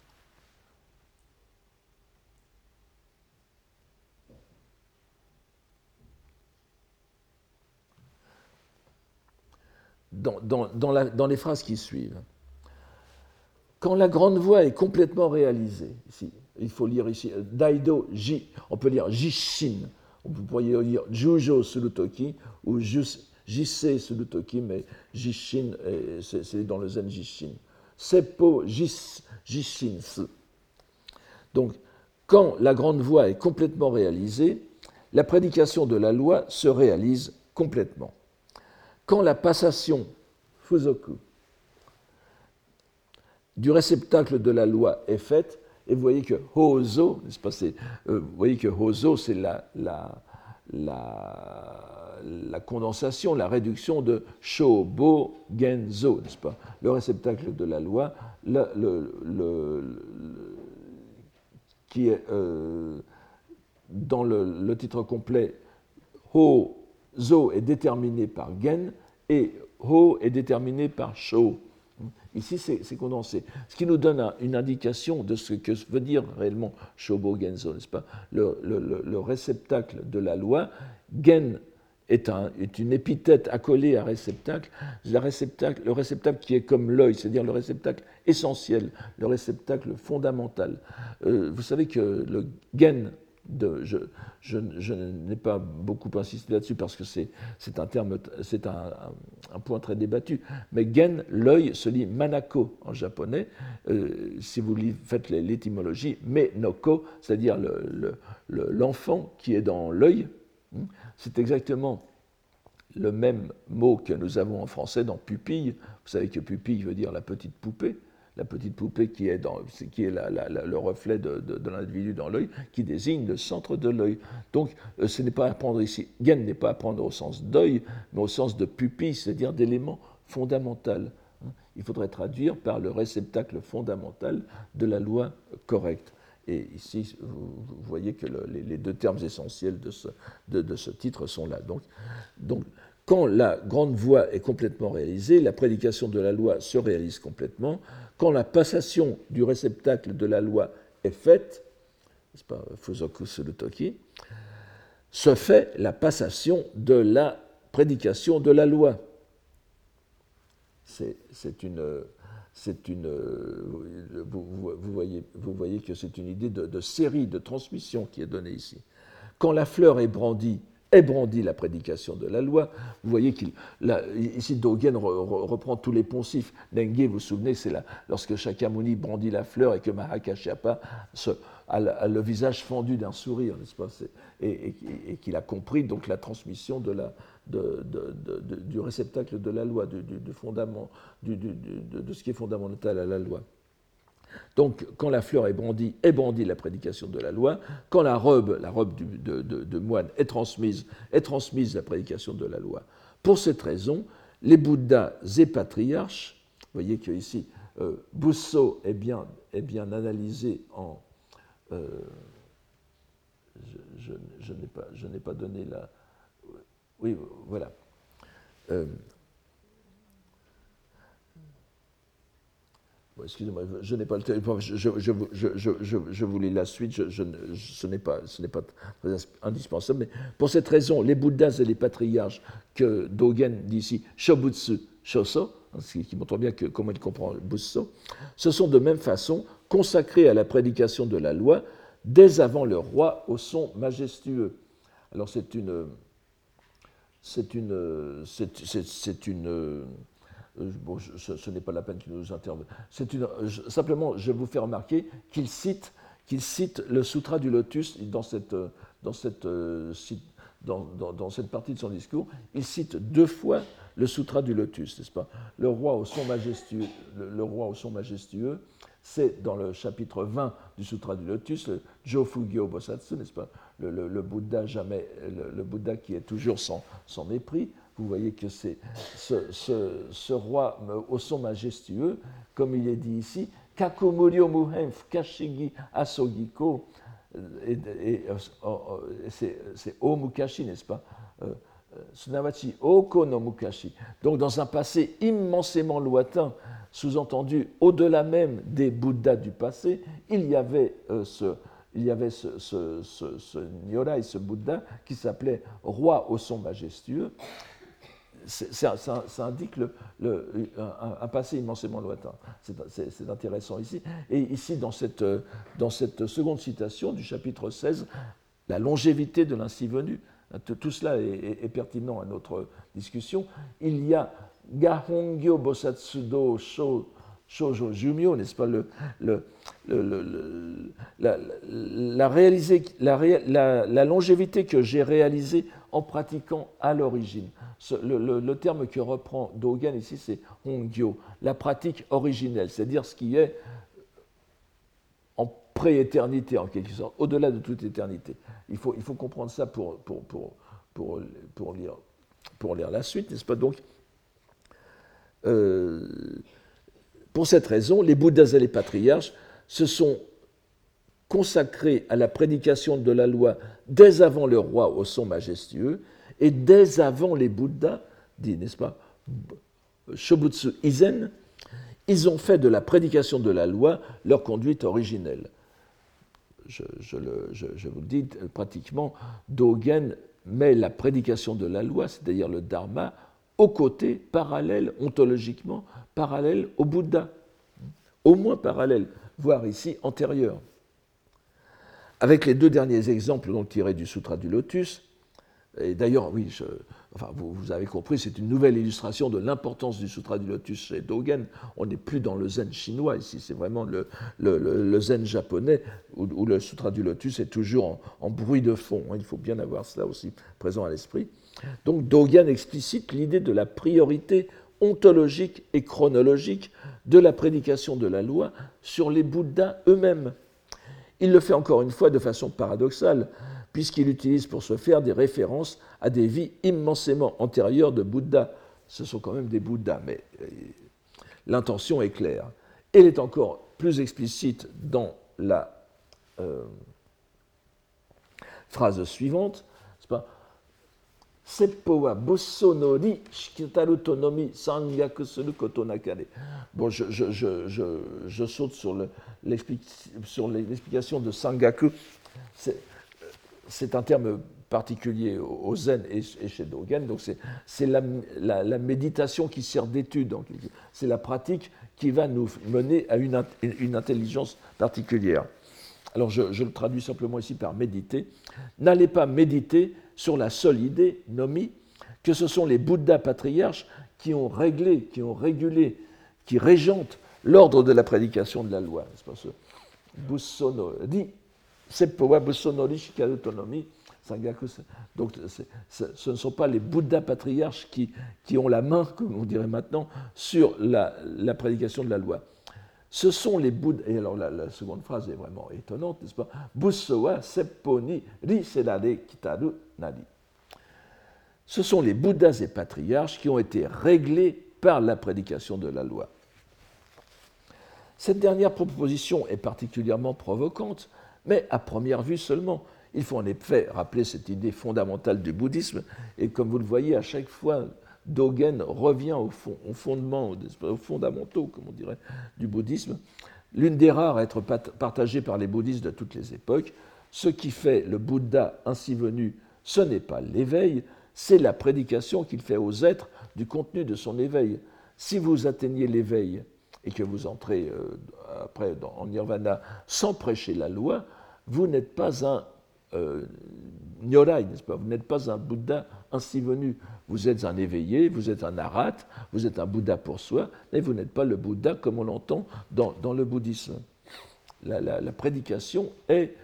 A: Dans, dans, dans, la, dans les phrases qui suivent. Quand la grande voie est complètement réalisée, ici, il faut lire ici Daido Ji, on peut lire Jishin, on pourrait lire Jujo Sulutoki ou Jise Sulutoki, mais Jishin, c'est, c'est dans le Zen Jishin. Seppo Jis, Jishin. Donc, quand la grande voie est complètement réalisée, la prédication de la loi se réalise complètement. Quand la passation, fuzoku, du réceptacle de la loi est faite, et vous voyez que hozo, n'est-ce pas, c'est, euh, vous voyez que hozo, c'est la, la, la, la condensation, la réduction de Shobo Genzo, n'est-ce pas? Le réceptacle de la loi, le, le, le, le, qui est euh, dans le, le titre complet, Ho Zo est déterminé par Gen et Ho est déterminé par Sho. Ici, c'est condensé. Ce qui nous donne un, une indication de ce que veut dire réellement Shobo Genzo, n'est-ce pas? Le, le, le, réceptacle de la loi, Gen est, un, est une épithète accolée à réceptacle, la réceptacle, le réceptacle qui est comme l'œil, c'est-à-dire le réceptacle essentiel, le réceptacle fondamental. Euh, vous savez que le Gen, de, je, je, je n'ai pas beaucoup insisté là-dessus parce que c'est un terme, c'est un, un, un point très débattu, mais Gen, l'œil, se lit manako en japonais. Euh, si vous faites l'étymologie, me no ko, c'est-à-dire l'enfant le, le, qui est dans l'œil, c'est exactement le même mot que nous avons en français dans pupille. Vous savez que pupille veut dire la petite poupée. La petite poupée qui est, dans, qui est la, la, la, le reflet de, de, de l'individu dans l'œil, qui désigne le centre de l'œil. Donc, euh, ce n'est pas à prendre ici, Gen n'est pas à prendre au sens d'œil, mais au sens de pupille, c'est-à-dire d'élément fondamental. Il faudrait traduire par le réceptacle fondamental de la loi correcte. Et ici, vous, vous voyez que le, les, les deux termes essentiels de ce, de, de ce titre sont là. Donc, donc, quand la grande voie est complètement réalisée, la prédication de la loi se réalise complètement. Quand la passation du réceptacle de la loi est faite, n'est-ce pas, Fuzoku Surutoki, se fait la passation de la prédication de la loi. C'est une, c'est une, vous, vous, voyez, vous voyez que c'est une idée de, de série, de transmission qui est donnée ici. Quand la fleur est brandie, est brandie la prédication de la loi. Vous voyez qu'il, là, ici Dogen re, re, reprend tous les poncifs. Nenge, vous vous souvenez, c'est lorsque Shakyamuni brandit la fleur et que Mahakashyapa se, a, a le visage fendu d'un sourire, n'est-ce pas, et, et, et qu'il a compris donc la transmission de la, de, de, de, de, du réceptacle de la loi, du, du, du fondament, du, du, de, de ce qui est fondamental à la loi. Donc, quand la fleur est brandie, est brandie la prédication de la loi. Quand la robe, la robe du, de, de, de moine est transmise, est transmise la prédication de la loi. Pour cette raison, les Bouddhas et patriarches, vous voyez qu'ici, euh, Busso est bien, est bien analysé en... Euh, je je, je n'ai pas, je n'ai pas donné la... Oui, voilà. Euh, Bon, excusez-moi, je n'ai pas le temps. Je, je, je, je, je, je vous lis la suite. Je, je, ce n'est pas, ce n'est pas indispensable. Mais pour cette raison, les Bouddhas et les patriarches que Dogen dit ici, Shobutsu Shoso, ce qui montre bien que, comment il comprend Busso, se sont de même façon consacrés à la prédication de la loi dès avant le roi au son majestueux. Alors c'est une, c'est une, c'est, c'est, c'est une Bon, je, ce, ce n'est pas la peine qu'il nous intervienne. Je, simplement, je vous fais remarquer qu'il cite, qu'il cite le Sutra du Lotus dans cette, dans, cette, dans, dans, dans cette partie de son discours. Il cite deux fois le Sutra du Lotus, n'est-ce pas? Le roi au son majestueux, le, le roi au son majestueux, c'est dans le chapitre vingt du Sutra du Lotus, le Jofugyo Bosatsu, n'est-ce pas? Le, le, le Bouddha jamais, le, le Bouddha qui est toujours sans, sans mépris. Vous voyez que c'est ce, ce, ce roi au son majestueux, comme il est dit ici, Kakumuryo Muhenf Kashigi Asogiko, et, et, et c'est O Mukashi, n'est-ce pas? Sunamachi Oko no Mukashi. Donc dans un passé immensément lointain, sous-entendu au-delà même des Bouddhas du passé, il y avait euh, ce. Il y avait ce, ce, ce, ce Nyorai, ce Bouddha, qui s'appelait roi au son majestueux. Ça, ça, ça indique le, le, un, un passé immensément lointain. C'est intéressant ici. Et ici, dans cette, dans cette seconde citation du chapitre seize, la longévité de l'ainsi venu, tout cela est, est, est pertinent à notre discussion. Il y a Gahongyo Bosatsudo Sho. Shoujo Jumyo, n'est-ce pas, le, le, le, le, la, la, réalisé, la, la, la longévité que j'ai réalisée en pratiquant à l'origine. Le, le, le terme que reprend Dogen ici, c'est Hongyo, la pratique originelle, c'est-à-dire ce qui est en pré-éternité, en quelque sorte, au-delà de toute éternité. Il faut, il faut comprendre ça pour, pour, pour, pour, pour lire pour lire la suite, n'est-ce pas? Donc, euh, pour cette raison, les Bouddhas et les patriarches se sont consacrés à la prédication de la loi dès avant le roi au son majestueux et dès avant les Bouddhas, dit, n'est-ce pas, Shobutsu Izen, ils ont fait de la prédication de la loi leur conduite originelle. Je, je, le, je, je vous le dis, pratiquement, Dogen met la prédication de la loi, c'est-à-dire le dharma, aux côtés, parallèle, ontologiquement, parallèle au Bouddha, au moins parallèle, voire ici antérieur. Avec les deux derniers exemples donc tirés du Sutra du Lotus, et d'ailleurs, oui, je, enfin, vous, vous avez compris, c'est une nouvelle illustration de l'importance du Sutra du Lotus chez Dogen. On n'est plus dans le zen chinois ici, c'est vraiment le, le, le, le zen japonais où, où le Sutra du Lotus est toujours en, en bruit de fond. Il faut bien avoir cela aussi présent à l'esprit. Donc Dogen explicite l'idée de la priorité ontologique et chronologique de la prédication de la loi sur les Bouddhas eux-mêmes. Il le fait encore une fois de façon paradoxale, puisqu'il utilise pour ce faire des références à des vies immensément antérieures de Bouddha. Ce sont quand même des Bouddhas, mais l'intention est claire. Elle est encore plus explicite dans la euh, phrase suivante, c'est pas Seppo wa busso no ri shikitaru tonomi sangyaku suru koto nakare. Bon, je, je, je, je, je saute sur, le, l'explic, sur l'explication de Sangaku. C'est, c'est un terme particulier au zen et chez Dogen, donc c'est, c'est la, la, la méditation qui sert d'étude. Donc c'est la pratique qui va nous mener à une, une intelligence particulière. Alors je, je le traduis simplement ici par méditer. N'allez pas méditer sur la seule idée, nomi, que ce sont les Bouddhas patriarches qui ont réglé, qui ont régulé, qui régentent l'ordre de la prédication de la loi. C'est pas ce Bussono dit, Seppowa Bussono ri shikaru tonomi, Sangaku. Donc c'est, c'est, ce ne sont pas les Bouddhas patriarches qui, qui ont la main, comme on dirait maintenant, sur la, la prédication de la loi. Ce sont les Bouddhas, et alors la, la seconde phrase est vraiment étonnante, n'est-ce pas? Bussowa sepponi ri serare kitaru nari. Ce sont les Bouddhas et patriarches qui ont été réglés par la prédication de la loi. Cette dernière proposition est particulièrement provocante, mais à première vue seulement. Il faut en effet rappeler cette idée fondamentale du bouddhisme, et comme vous le voyez, à chaque fois, Dogen revient au, fond, au fondement, aux fondamentaux, comme on dirait, du bouddhisme, l'une des rares à être partagée par les bouddhistes de toutes les époques. Ce qui fait le Bouddha ainsi venu, ce n'est pas l'éveil, c'est la prédication qu'il fait aux êtres du contenu de son éveil. Si vous atteignez l'éveil et que vous entrez euh, après dans, en nirvana sans prêcher la loi, vous n'êtes pas un euh, Nyorai, n'est-ce pas? Vous n'êtes pas un Bouddha ainsi venu. Vous êtes un éveillé, vous êtes un arat, vous êtes un Bouddha pour soi, mais vous n'êtes pas le Bouddha comme on l'entend dans, dans le bouddhisme. La, la, la prédication est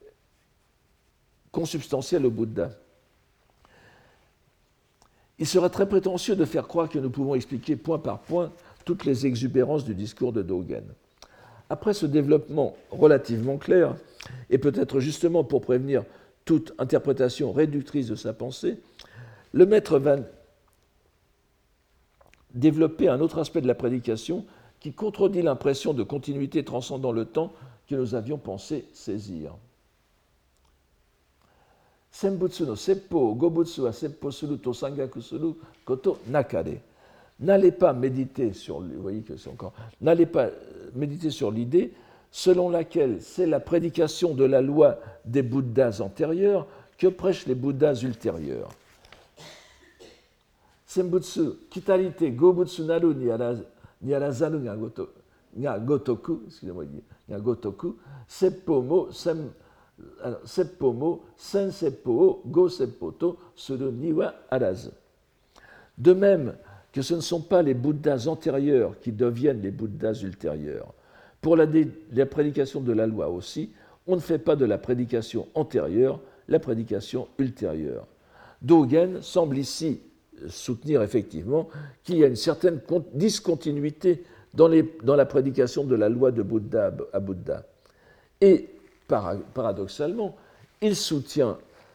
A: consubstantielle au Bouddha. Il serait très prétentieux de faire croire que nous pouvons expliquer point par point toutes les exubérances du discours de Dogen. Après ce développement relativement clair, et peut-être justement pour prévenir toute interprétation réductrice de sa pensée, le maître va développer un autre aspect de la prédication qui contredit l'impression de continuité transcendant le temps que nous avions pensé saisir. Senbutsu no seppo gobutsu wa seppo suru to sangaku suru koto nakare. N'allez pas méditer sur, vous voyez que c'est encore, n'allez pas méditer sur l'idée selon laquelle c'est la prédication de la loi des Bouddhas antérieurs que prêchent les Bouddhas ultérieurs. Senbutsu, kitarite, gobutsu naru ni arazaru nga gotoku, excusez-moi, nga gotoku, seppo mo, sem, seppo mo, sen seppo o, go seppo to, suru ni wa arazu. De même que ce ne sont pas les Bouddhas antérieurs qui deviennent les Bouddhas ultérieurs. Pour la, dé, la prédication de la loi aussi, on ne fait pas de la prédication antérieure la prédication ultérieure. Dogen semble ici soutenir effectivement qu'il y a une certaine discontinuité dans, les, dans la prédication de la loi de Bouddha à Bouddha. Et paradoxalement, il soutient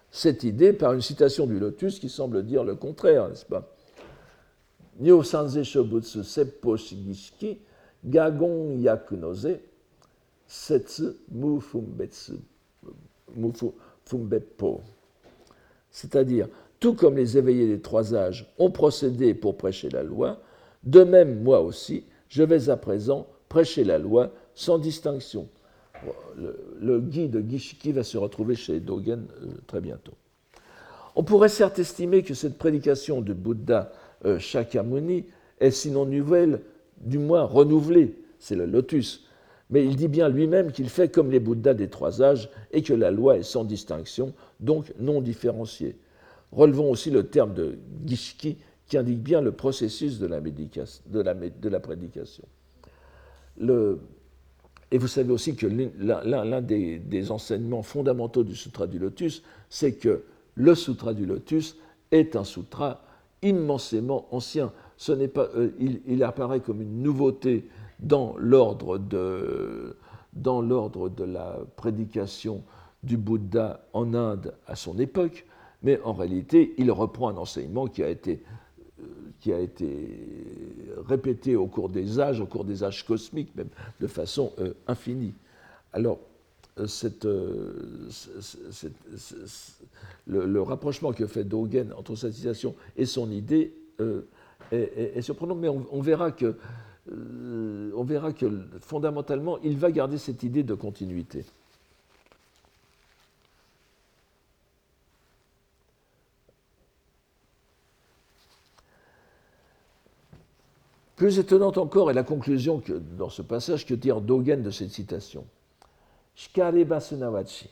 A: cette idée par une citation du lotus qui semble dire le contraire, n'est-ce pas? Nyo sanze shobutsu seppo shigishiki gagon yakunose setsu mu fumbetsu mu fumbeppo. C'est-à-dire, tout comme les éveillés des trois âges ont procédé pour prêcher la loi, de même, moi aussi, je vais à présent prêcher la loi sans distinction. Le, le guide Gishiki va se retrouver chez Dogen euh, très bientôt. On pourrait certes estimer que cette prédication de Bouddha euh, Shakyamuni est sinon nouvelle, du moins renouvelée, c'est le lotus, mais il dit bien lui-même qu'il fait comme les Bouddhas des trois âges et que la loi est sans distinction, donc non différenciée. Relevons aussi le terme de Gishiki qui indique bien le processus de la, de la, de la prédication. Le, et vous savez aussi que l'un, l'un des, des enseignements fondamentaux du Sutra du Lotus, c'est que le Sutra du Lotus est un sutra immensément ancien. Ce n'est pas, euh, il, il apparaît comme une nouveauté dans l'ordre de, dans l'ordre de la prédication du Bouddha en Inde à son époque, mais en réalité, il reprend un enseignement qui a été, euh, qui a été répété au cours des âges, au cours des âges cosmiques, même de façon euh, infinie. Alors, euh, cette, euh, cette, cette, le, le rapprochement que fait Dogen entre cette citation et son idée euh, est, est, est surprenant, mais on, on verra que euh, on verra que fondamentalement, il va garder cette idée de continuité. Plus étonnante encore est la conclusion que, dans ce passage que tire Dogen de cette citation. Shikareba sunawachi.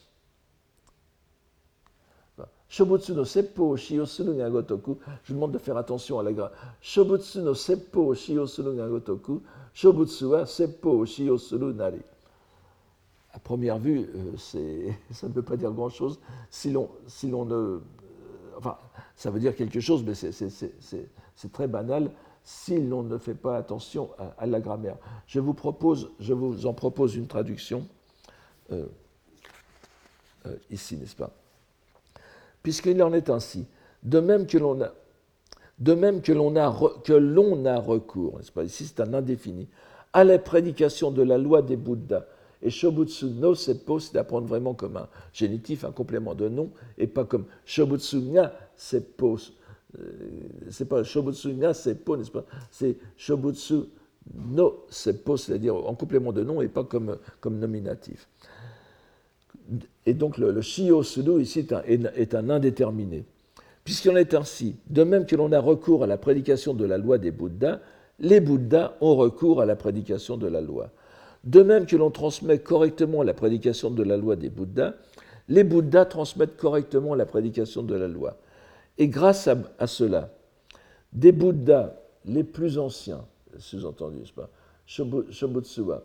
A: Shobutsu no seppo o shio suru ga gotoku. Je vous demande de faire attention à la grammaire. Shobutsu no seppo o shio suru ga gotoku. Shobutsu wa seppo o shio suru nari. À première vue, c'est, ça ne veut pas dire grand-chose si l'on, si l'on ne... Enfin, ça veut dire quelque chose, mais c'est, c'est, c'est, c'est, c'est très banal si l'on ne fait pas attention à, à la grammaire. Je vous, propose, je vous en propose une traduction, euh, euh, ici, n'est-ce pas? Puisqu'il en est ainsi, de même que l'on a, de même que l'on a, que l'on a recours, n'est-ce pas? Ici, c'est un indéfini, à la prédication de la loi des Bouddhas. Et Shobutsu no seppo, c'est d'apprendre vraiment comme un génitif, un complément de nom, et pas comme Shobutsu nga seppo. C'est pas Shobutsu nga seppo, n'est-ce pas? C'est Shobutsu no seppo, c'est-à-dire en complément de nom et pas comme, comme nominatif. Et donc le, le shio suru ici est un, est un indéterminé. Puisqu'il en est ainsi, de même que l'on a recours à la prédication de la loi des Bouddhas, les Bouddhas ont recours à la prédication de la loi. De même que l'on transmet correctement la prédication de la loi des Bouddhas, les Bouddhas transmettent correctement la prédication de la loi. Et grâce à, à cela, des Bouddhas les plus anciens, sous-entendu, n'est-ce pas, Shobutsuwa,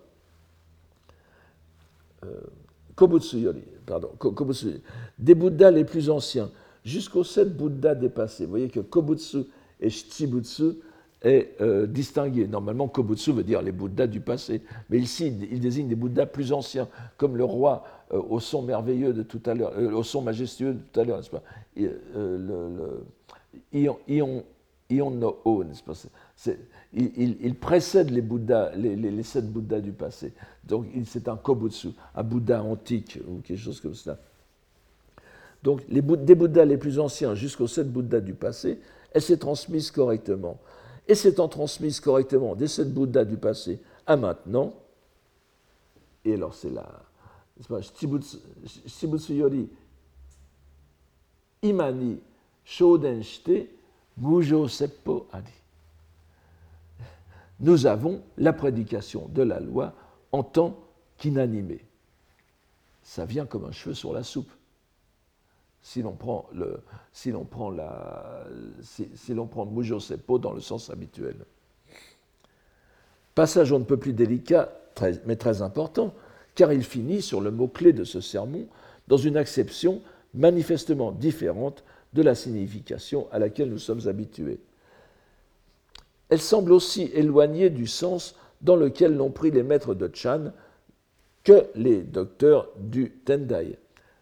A: euh, Kobutsu Yori, pardon, Kobutsu, des Bouddhas les plus anciens, jusqu'aux sept Bouddhas dépassés. Vous voyez que Kobutsu et Shichibutsu est euh, distingué. Normalement, Kobutsu veut dire les Bouddhas du passé, mais ici, il désigne des Bouddhas plus anciens, comme le roi euh, au son merveilleux de tout à l'heure, euh, au son majestueux de tout à l'heure, n'est-ce pas? Et, euh, le, le, Ion, Ion, Ion no O, n'est-ce pas? C'est, c'est, il, il, il précède les Bouddhas, les, les, les sept Bouddhas du passé. Donc, il, c'est un Kobutsu, un Bouddha antique ou quelque chose comme cela. Donc, les, des Bouddhas les plus anciens jusqu'aux sept Bouddhas du passé, elle s'est transmise correctement. Et s'étant transmise correctement des sept Bouddhas du passé à maintenant, et alors c'est là, Shibutsu Yori Imani Shoden Shite Gujo Seppo Ari. Nous avons la prédication de la loi en tant qu'inanimée. Ça vient comme un cheveu sur la soupe. Si l'on prend le, si l'on prend la, si, si l'on prend Mujo Seppo dans le sens habituel. Passage on ne peut plus délicat, très, mais très important, car il finit sur le mot-clé de ce sermon dans une acception manifestement différente de la signification à laquelle nous sommes habitués. Elle semble aussi éloignée du sens dans lequel l'ont pris les maîtres de Chan que les docteurs du Tendai.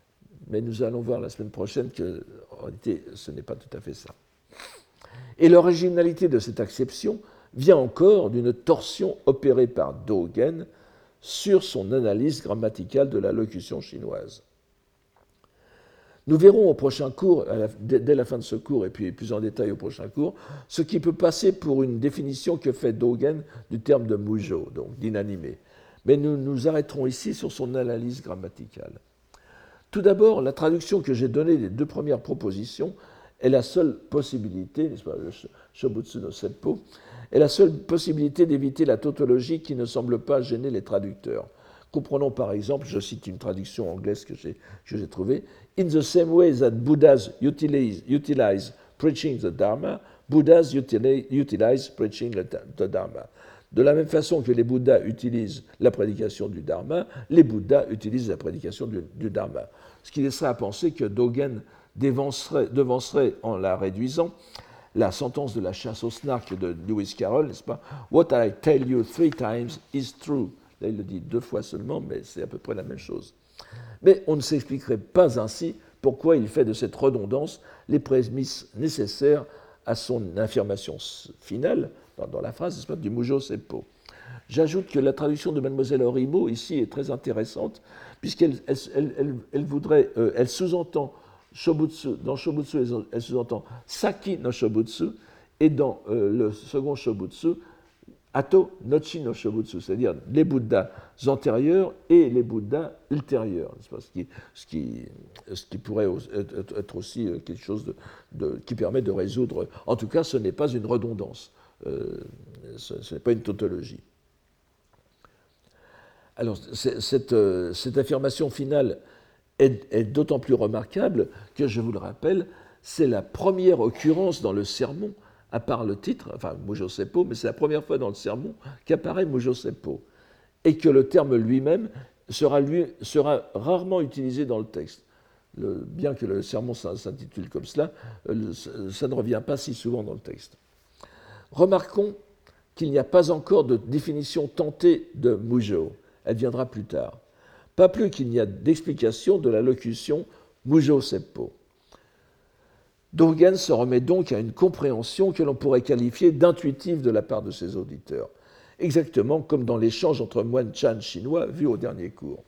A: mais nous allons voir la semaine prochaine que, en réalité, ce n'est pas tout à fait ça. Et l'originalité de cette acception vient encore d'une torsion opérée par Dogen sur son analyse grammaticale de la locution chinoise. Nous verrons au prochain cours, la, dès la fin de ce cours et puis plus en détail au prochain cours, ce qui peut passer pour une définition que fait Dogen du terme de muzhou, donc d'inanimé. Mais nous nous arrêterons ici sur son analyse grammaticale. Tout d'abord, la traduction que j'ai donnée des deux premières propositions est la seule possibilité, n'est-ce pas, le Shobutsu no Seppo, est la seule possibilité d'éviter la tautologie qui ne semble pas gêner les traducteurs. Comprenons par exemple, je cite une traduction anglaise que j'ai, que j'ai trouvée, « In the same way that Buddhas utilize, utilize preaching the Dharma, Buddhas utilize, utilize preaching the Dharma ». De la même façon que les Bouddhas utilisent la prédication du Dharma, les Bouddhas utilisent la prédication du, du Dharma. Ce qui laisserait à penser que Dogen devancerait, devancerait en la réduisant la sentence de la chasse au snark de Lewis Carroll, n'est-ce pas? « What I tell you three times is true ». Là, il le dit deux fois seulement, mais c'est à peu près la même chose. Mais on ne s'expliquerait pas ainsi pourquoi il fait de cette redondance les prémices nécessaires à son affirmation finale, dans, dans la phrase, n'est-ce pas, du Mujō Seppo. J'ajoute que la traduction de Mademoiselle Horimo ici est très intéressante, puisqu'elle elle, elle, elle, elle voudrait, euh, elle sous-entend Shobutsu, dans Shobutsu, elle sous-entend Saki no Shobutsu, et dans euh, le second Shobutsu, Ato Nochi no Shobutsu, c'est-à-dire les Bouddhas antérieurs et les Bouddhas ultérieurs, ce qui, ce, qui, ce qui pourrait être aussi quelque chose de, de, qui permet de résoudre. En tout cas, ce n'est pas une redondance, euh, ce, ce n'est pas une tautologie. Alors, cette, cette affirmation finale est, est d'autant plus remarquable que, je vous le rappelle, c'est la première occurrence dans le sermon, à part le titre, enfin Mujō Seppo, mais c'est la première fois dans le sermon qu'apparaît Mujō Seppo, et que le terme lui-même sera, lui, sera rarement utilisé dans le texte. Le, bien que le sermon s'intitule comme cela, le, ça ne revient pas si souvent dans le texte. Remarquons qu'il n'y a pas encore de définition tentée de Mujō. Elle viendra plus tard. Pas plus qu'il n'y a d'explication de la locution Mujō Seppo. Dogen se remet donc à une compréhension que l'on pourrait qualifier d'intuitive de la part de ses auditeurs, exactement comme dans l'échange entre moines Chan chinois vu au dernier cours.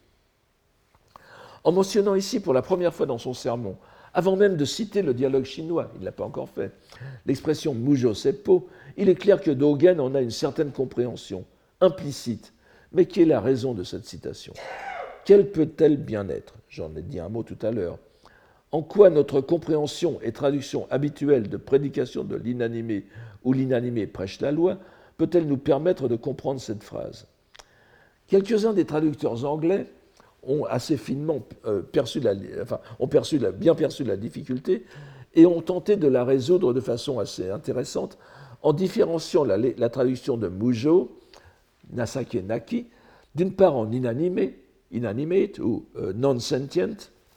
A: En mentionnant ici pour la première fois dans son sermon, avant même de citer le dialogue chinois, il ne l'a pas encore fait, l'expression Mujō Seppo, il est clair que Dogen en a une certaine compréhension, implicite, mais qui est la raison de cette citation. Quelle peut-elle bien être? J'en ai dit un mot tout à l'heure. En quoi notre compréhension et traduction habituelle de prédication de l'inanimé ou l'inanimé prêche la loi peut-elle nous permettre de comprendre cette phrase? Quelques-uns des traducteurs anglais ont assez finement euh, perçu, la, enfin, ont perçu la, bien perçu la difficulté et ont tenté de la résoudre de façon assez intéressante en différenciant la, la traduction de Mujō, Nasake Naki, d'une part en inanimé, inanimate ou euh, non-sentient,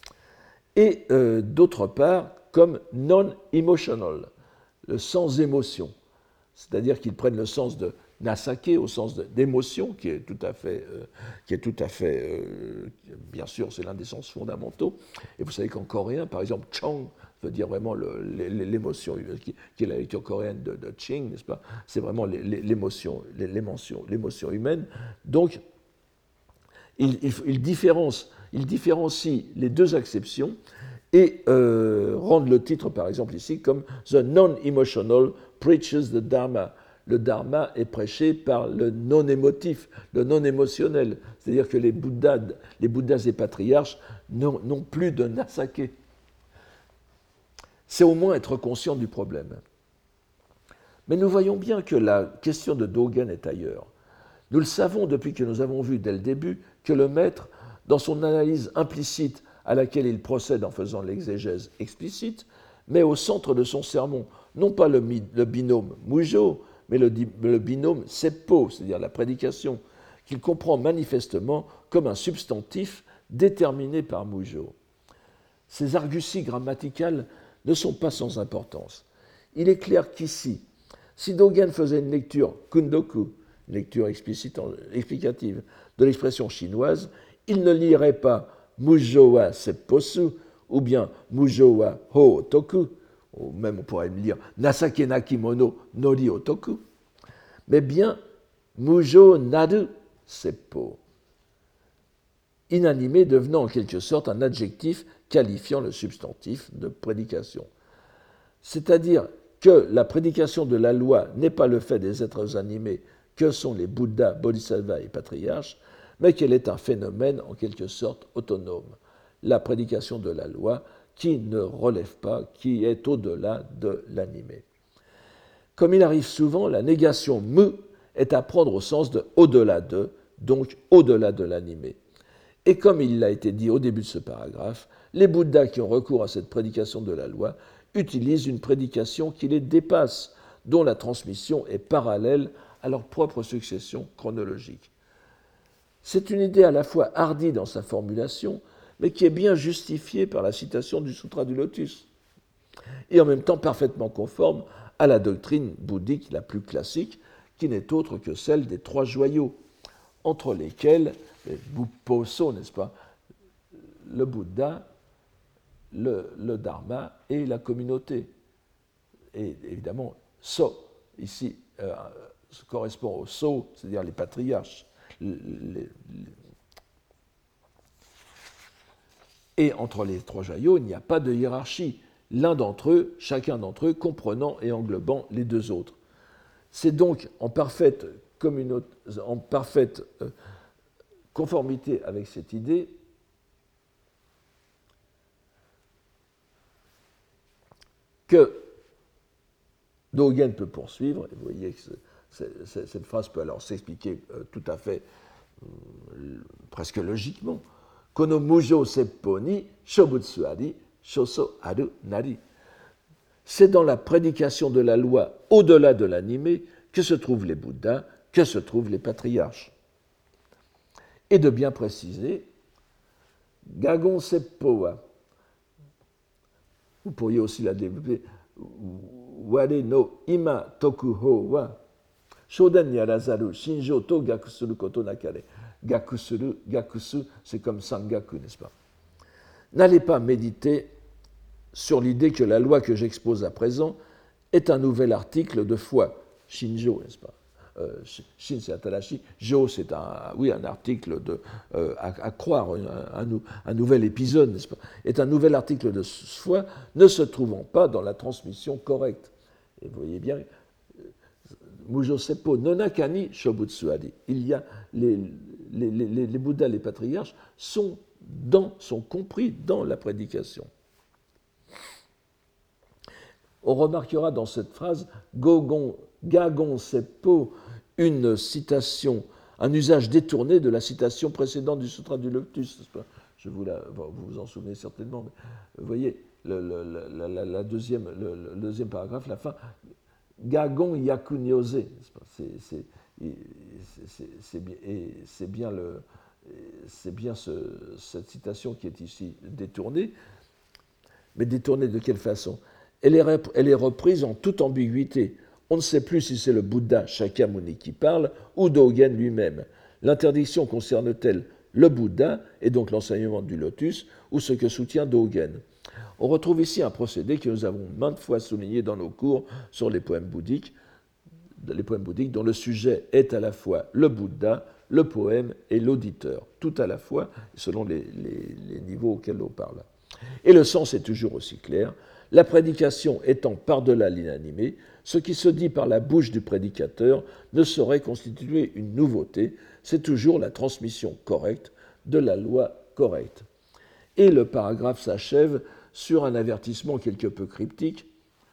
A: et euh, d'autre part comme non-emotional, le sans émotion. C'est-à-dire qu'ils prennent le sens de nasake au sens de, d'émotion, qui est tout à fait, euh, qui est tout à fait euh, bien sûr, c'est l'un des sens fondamentaux. Et vous savez qu'en coréen, par exemple, chong veut dire vraiment le, l'émotion, qui, qui est la lecture coréenne de, de ching, n'est-ce pas? C'est vraiment l'émotion, l'émotion, l'émotion humaine. Donc, il, il, il différencie Il différencie les deux acceptions et euh, rendent le titre, par exemple, ici, comme « The non-emotional preaches the Dharma ». Le Dharma est prêché par le non-émotif, le non-émotionnel. C'est-à-dire que les Bouddhas, les Bouddhas et patriarches n'ont, n'ont plus de nasake. C'est au moins être conscient du problème. Mais nous voyons bien que la question de Dogen est ailleurs. Nous le savons depuis que nous avons vu dès le début que le maître, dans son analyse implicite à laquelle il procède en faisant l'exégèse explicite, met au centre de son sermon non pas le, le binôme Mujō, mais le, le binôme Seppo, c'est-à-dire la prédication, qu'il comprend manifestement comme un substantif déterminé par Mujō. Ces arguties grammaticales ne sont pas sans importance. Il est clair qu'ici, si Dogen faisait une lecture kundoku, une lecture explicite, explicative de l'expression chinoise, il ne lirait pas Mujō wa sepposu ou bien Mujo wa ho otoku, ou même on pourrait lire Nasake na kimono nori otoku, mais bien Mujo naru seppo, inanimé devenant en quelque sorte un adjectif qualifiant le substantif de prédication. C'est-à-dire que la prédication de la loi n'est pas le fait des êtres animés que sont les Bouddhas, Bodhisattvas et Patriarches, mais qu'elle est un phénomène en quelque sorte autonome. La prédication de la loi qui ne relève pas, qui est au-delà de l'animé. Comme il arrive souvent, la négation mu est à prendre au sens de au-delà de, donc au-delà de l'animé. Et comme il l'a été dit au début de ce paragraphe, les Bouddhas qui ont recours à cette prédication de la loi utilisent une prédication qui les dépasse, dont la transmission est parallèle à leur propre succession chronologique. C'est une idée à la fois hardie dans sa formulation, mais qui est bien justifiée par la citation du Sutra du Lotus, et en même temps parfaitement conforme à la doctrine bouddhique la plus classique, qui n'est autre que celle des trois joyaux, entre lesquels, les Bupposo, n'est-ce pas, le Bouddha, le, le Dharma et la communauté. Et évidemment, So, ici, euh, correspond au So, c'est-à-dire les patriarches. Les, les, et entre les trois joyaux, il n'y a pas de hiérarchie. L'un d'entre eux, chacun d'entre eux, comprenant et englobant les deux autres. C'est donc en parfaite, en parfaite euh, conformité avec cette idée que Dogen peut poursuivre, et vous voyez que c'est, c'est, cette phrase peut alors s'expliquer euh, tout à fait, euh, presque logiquement. Kono mujo seppo ni shobutsu ari, shoso aru nari. C'est dans la prédication de la loi au-delà de l'animé que se trouvent les Bouddhas, que se trouvent les patriarches. Et de bien préciser, Gagon seppo wa, vous pourriez aussi la développer, Ware no ima tokuho wa, shoden yarazaru shinjo to gakusuru koto nakare. Gakusuru, gakusu, c'est comme sangaku, n'est-ce pas? N'allez pas méditer sur l'idée que la loi que j'expose à présent est un nouvel article de foi, shinjo, n'est-ce pas? Euh, shin, c'est atarashi, jo, c'est un, oui, un article de, euh, à, à croire, un, un, un nouvel épisode, n'est-ce pas? Est un nouvel article de foi ne se trouvant pas dans la transmission correcte. Et vous voyez bien, Mujo seppo nonakani shobutsu ari. Il y a les, les, les, les Bouddhas, les patriarches, sont, dans, sont compris dans la prédication. On remarquera dans cette phrase Gogon, Gagon seppo une citation, un usage détourné de la citation précédente du Sutra du Lotus. N'est-ce pas? Je vous, la, vous vous en souvenez certainement. Mais vous voyez, le, le, la, la, la deuxième, le, le deuxième paragraphe, la fin, Gagon yakunyose. C'est, c'est, c'est, c'est, bien, c'est bien, le, c'est bien ce, cette citation qui est ici détournée. Mais détournée de quelle façon? Elle est, elle est reprise en toute ambiguïté. On ne sait plus si c'est le Bouddha Shakyamuni qui parle ou Dogen lui-même. L'interdiction concerne-t-elle le Bouddha, et donc l'enseignement du lotus, ou ce que soutient Dogen? On retrouve ici un procédé que nous avons maintes fois souligné dans nos cours sur les poèmes bouddhiques, les poèmes bouddhiques dont le sujet est à la fois le Bouddha, le poème et l'auditeur, tout à la fois, selon les, les, les niveaux auxquels on parle. Et le sens est toujours aussi clair. La prédication étant par-delà l'inanimé, ce qui se dit par la bouche du prédicateur ne saurait constituer une nouveauté, c'est toujours la transmission correcte de la loi correcte. Et le paragraphe s'achève sur un avertissement quelque peu cryptique.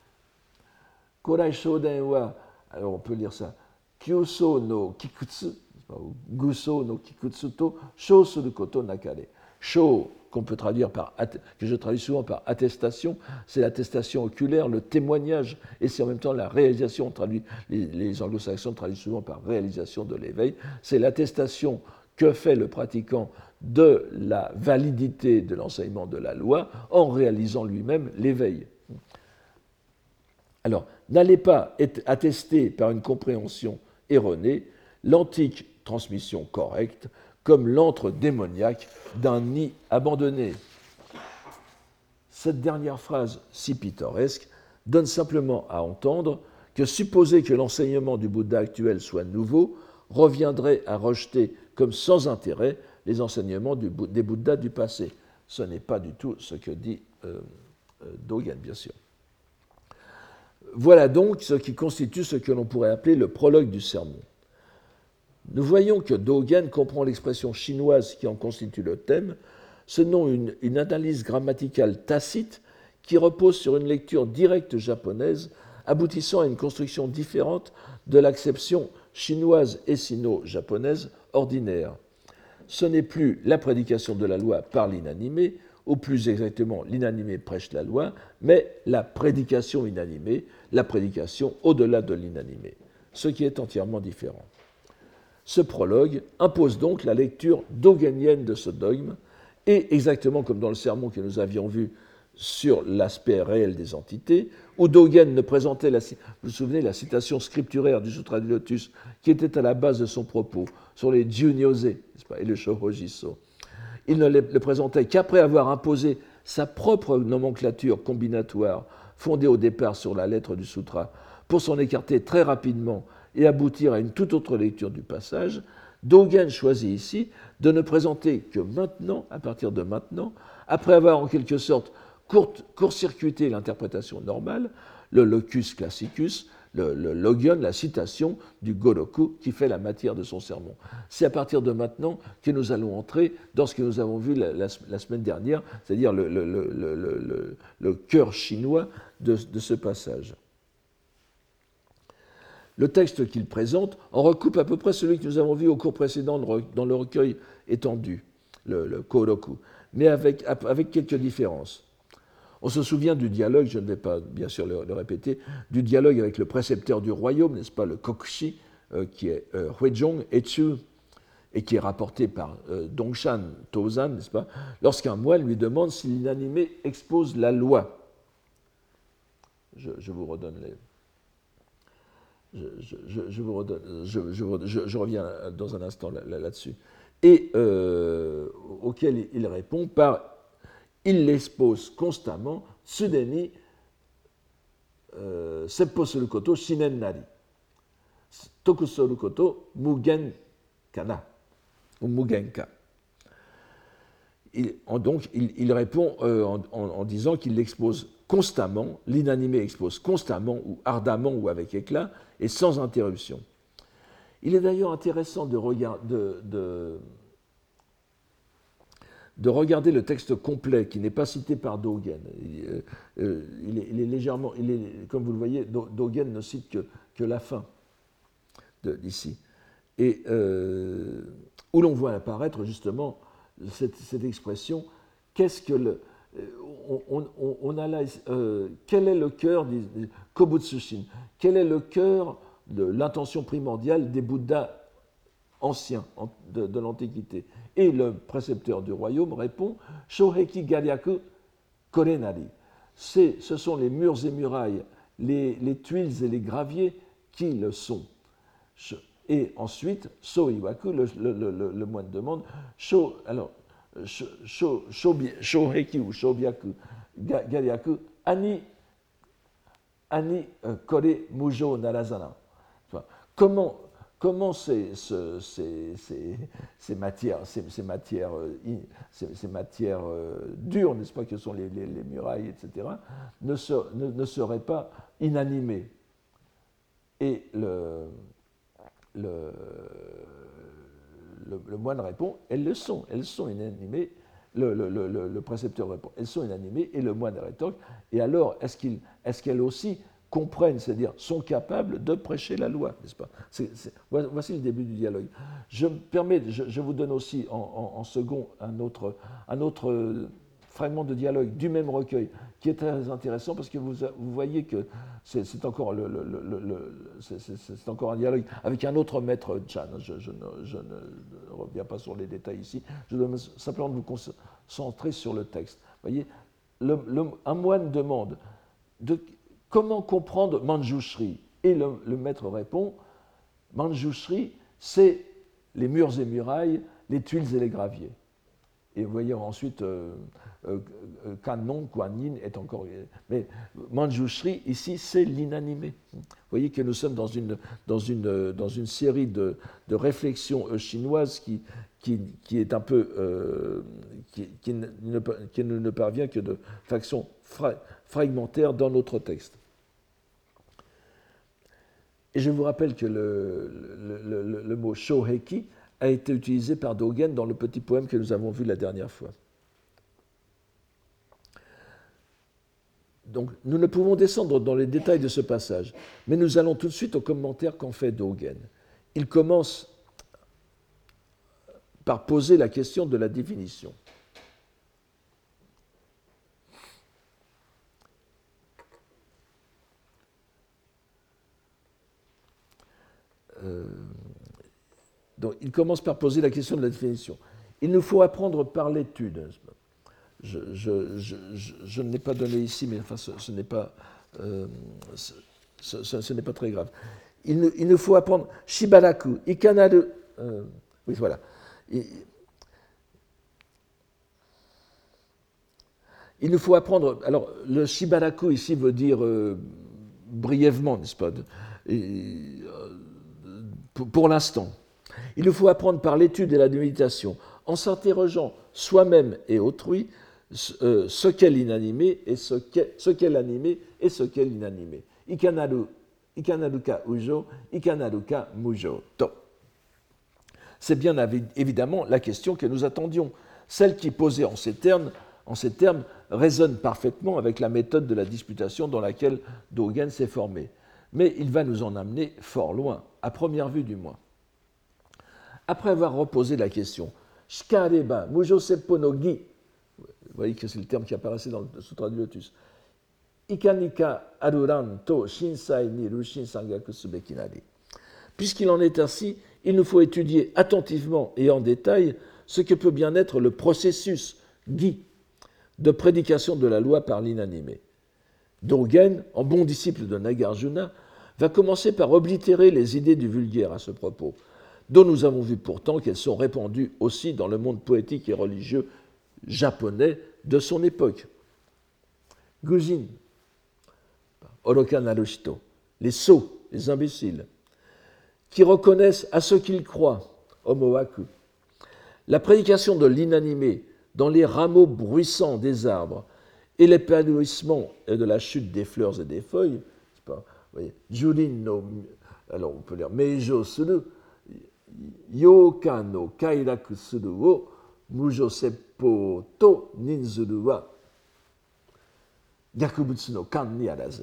A: Korai shoden wa, alors on peut lire ça, kyuso no kikutsu, guso no kikutsu to sho suru koto nakare. Sho, qu'on peut traduire par, que je traduis souvent par attestation, c'est l'attestation oculaire, le témoignage, et c'est en même temps la réalisation, on traduit, les, les anglo-saxons traduisent souvent par réalisation de l'éveil, c'est l'attestation que fait le pratiquant de la validité de l'enseignement de la loi en réalisant lui-même l'éveil. Alors, n'allez pas être attesté par une compréhension erronée l'antique transmission correcte comme l'antre démoniaque d'un nid abandonné. Cette dernière phrase si pittoresque donne simplement à entendre que supposer que l'enseignement du Bouddha actuel soit nouveau reviendrait à rejeter comme sans intérêt les enseignements du, des Bouddhas du passé. Ce n'est pas du tout ce que dit euh, euh, Dogen, bien sûr. Voilà donc ce qui constitue ce que l'on pourrait appeler le prologue du sermon. Nous voyons que Dogen comprend l'expression chinoise qui en constitue le thème, selon une, une analyse grammaticale tacite qui repose sur une lecture directe japonaise, aboutissant à une construction différente de l'acception chinoise et sino-japonaise ordinaire. Ce n'est plus la prédication de la loi par l'inanimé, ou plus exactement l'inanimé prêche la loi, mais la prédication inanimée, la prédication au-delà de l'inanimé, ce qui est entièrement différent. Ce prologue impose donc la lecture dogenienne de ce dogme, et exactement comme dans le sermon que nous avions vu sur l'aspect réel des entités, où Dogen ne présentait, la, vous vous souvenez, la citation scripturaire du Sutra du Lotus, qui était à la base de son propos, sur les Junyose et le Shohojiso. Il ne le présentait qu'après avoir imposé sa propre nomenclature combinatoire, fondée au départ sur la lettre du Sutra, pour s'en écarter très rapidement et aboutir à une toute autre lecture du passage. Dogen choisit ici de ne présenter que maintenant, à partir de maintenant, après avoir en quelque sorte court-circuité l'interprétation normale, le locus classicus, le, le logion, la citation du Goroku qui fait la matière de son sermon. C'est à partir de maintenant que nous allons entrer dans ce que nous avons vu la, la, la semaine dernière, c'est-à-dire le, le, le, le, le cœur chinois de, de ce passage. Le texte qu'il présente en recoupe à peu près celui que nous avons vu au cours précédent dans le recueil étendu, le, le Koroku, mais avec, avec quelques différences. On se souvient du dialogue, je ne vais pas bien sûr le, le répéter, du dialogue avec le précepteur du royaume, n'est-ce pas, le Kokushi, euh, qui est euh, Huizhong Etsu, et qui est rapporté par euh, Dongshan Tozan, n'est-ce pas, lorsqu'un moine lui demande si l'inanimé expose la loi. Je, je vous redonne les... Je, je, je, je vous redonne, je, je, je reviens dans un instant là, là, là-dessus. Et euh, auquel il, il répond par... Il l'expose constamment, Sudeni Sepposu koto shinen nari, Tokusoru koto mugen kana, ou mugenka. Il, donc, il, il répond euh, en, en, en disant qu'il l'expose constamment, l'inanimé expose constamment, ou ardemment, ou avec éclat, et sans interruption. Il est d'ailleurs intéressant de regarder. De, de, de regarder le texte complet qui n'est pas cité par Dogen. Il, euh, il, est, il est légèrement, il est, comme vous le voyez, Dogen ne cite que, que la fin d'ici. Et euh, où l'on voit apparaître justement cette, cette expression, qu'est-ce que le... On, on, on a là, euh, quel est le cœur du Kobutsushin? Quel est le cœur de l'intention primordiale des Bouddhas anciens de, de l'Antiquité? Et le précepteur du royaume répond Shoheki Garyaku Korenari. Ce sont les murs et murailles, les, les tuiles et les graviers qui le sont. Et ensuite, So Iwaku, le, le, le, le moine demande Sho, alors, Shoheki ou Shobyaku Garyaku Ani, ani Kore Mujo Narazana. Comment Comment ces, ces, ces, ces matières, ces, ces matières, ces, ces matières dures, n'est-ce pas, que sont les, les, les murailles, et cetera, ne, se, ne, ne seraient pas inanimées? Et le, le, le, le moine répond, elles le sont, elles sont inanimées. Le, le, le, le précepteur répond, elles sont inanimées, et le moine rétorque, et alors, est-ce qu'il, est-ce qu'elles aussi comprennent, c'est-à-dire sont capables de prêcher la loi, n'est-ce pas? c'est, c'est, Voici le début du dialogue. Je me permets, je, je vous donne aussi en, en, en second un autre, un autre fragment de dialogue du même recueil qui est très intéressant parce que vous, vous voyez que c'est, c'est, encore le, le, le, le, c'est, c'est, c'est encore un dialogue avec un autre maître Chan. Je, je, ne, je ne reviens pas sur les détails ici, je dois simplement vous concentrer sur le texte. Vous voyez, le, le, un moine demande de comment comprendre Manjushri? Et le, le maître répond, Manjushri, c'est les murs et murailles, les tuiles et les graviers. et vous voyez ensuite, euh, euh, Kannon, Kuan-yin est encore. Mais Manjushri, ici, c'est l'inanimé. Vous voyez que nous sommes dans une, dans une, dans une série de, de réflexions euh, chinoises qui, qui, qui est un peu. Euh, qui, qui, ne, qui ne parvient que de façon fra, fragmentaire dans notre texte. Et je vous rappelle que le, le, le, le mot Shoheki a été utilisé par Dogen dans le petit poème que nous avons vu la dernière fois. Donc, nous ne pouvons descendre dans les détails de ce passage, mais nous allons tout de suite au commentaire qu'en fait Dogen. Il commence par poser la question de la définition. Euh, donc, il commence par poser la question de la définition. Il nous faut apprendre par l'étude. Je, je, je, je, je ne l'ai pas donné ici, mais enfin, ce, ce n'est pas, euh, ce, ce, ce n'est pas très grave. Il, il nous faut apprendre Shibaraku, Ikanaru. Euh, oui, voilà. Il, il nous faut apprendre. Alors, le Shibaraku ici veut dire euh, brièvement, n'est-ce pas? Et, euh, pour, pour l'instant. Il nous faut apprendre par l'étude et la méditation, en s'interrogeant soi-même et autrui euh, ce qu'est l'inanimé et ce qu'est, ce qu'est l'animé et ce qu'est l'inanimé. Ikanaru, ikanaruka ujo, ikanaruka mujo to. C'est bien évidemment la question que nous attendions, celle qui, posée en ces termes, en ces termes, résonne parfaitement avec la méthode de la disputation dans laquelle Dogen s'est formé. Mais il va nous en amener fort loin, à première vue du moins. Après avoir reposé la question, Shikareba, Mujo Seppo no Gi, vous voyez que c'est le terme qui apparaissait dans le Sutra du Lotus, Ikanika Aruran to Shinsai ni Rushin Sangaku Subeki Nari. Puisqu'il en est ainsi, il nous faut étudier attentivement et en détail ce que peut bien être le processus Gi de prédication de la loi par l'inanimé. Dogen, en bon disciple de Nagarjuna, va commencer par oblitérer les idées du vulgaire à ce propos, dont nous avons vu pourtant qu'elles sont répandues aussi dans le monde poétique et religieux japonais de son époque. Gujin, Oroka Narushito, les sots, les imbéciles, qui reconnaissent à ce qu'ils croient, Homoaku, la prédication de l'inanimé dans les rameaux bruissants des arbres et l'épanouissement de la chute des fleurs et des feuilles, c'est pas, vous voyez, Jurin no, alors on peut lire Meijo suru, Yoka no kairaku suru wo mujo seppo to ninzuru wa gyakubutsu no kan ni arazu.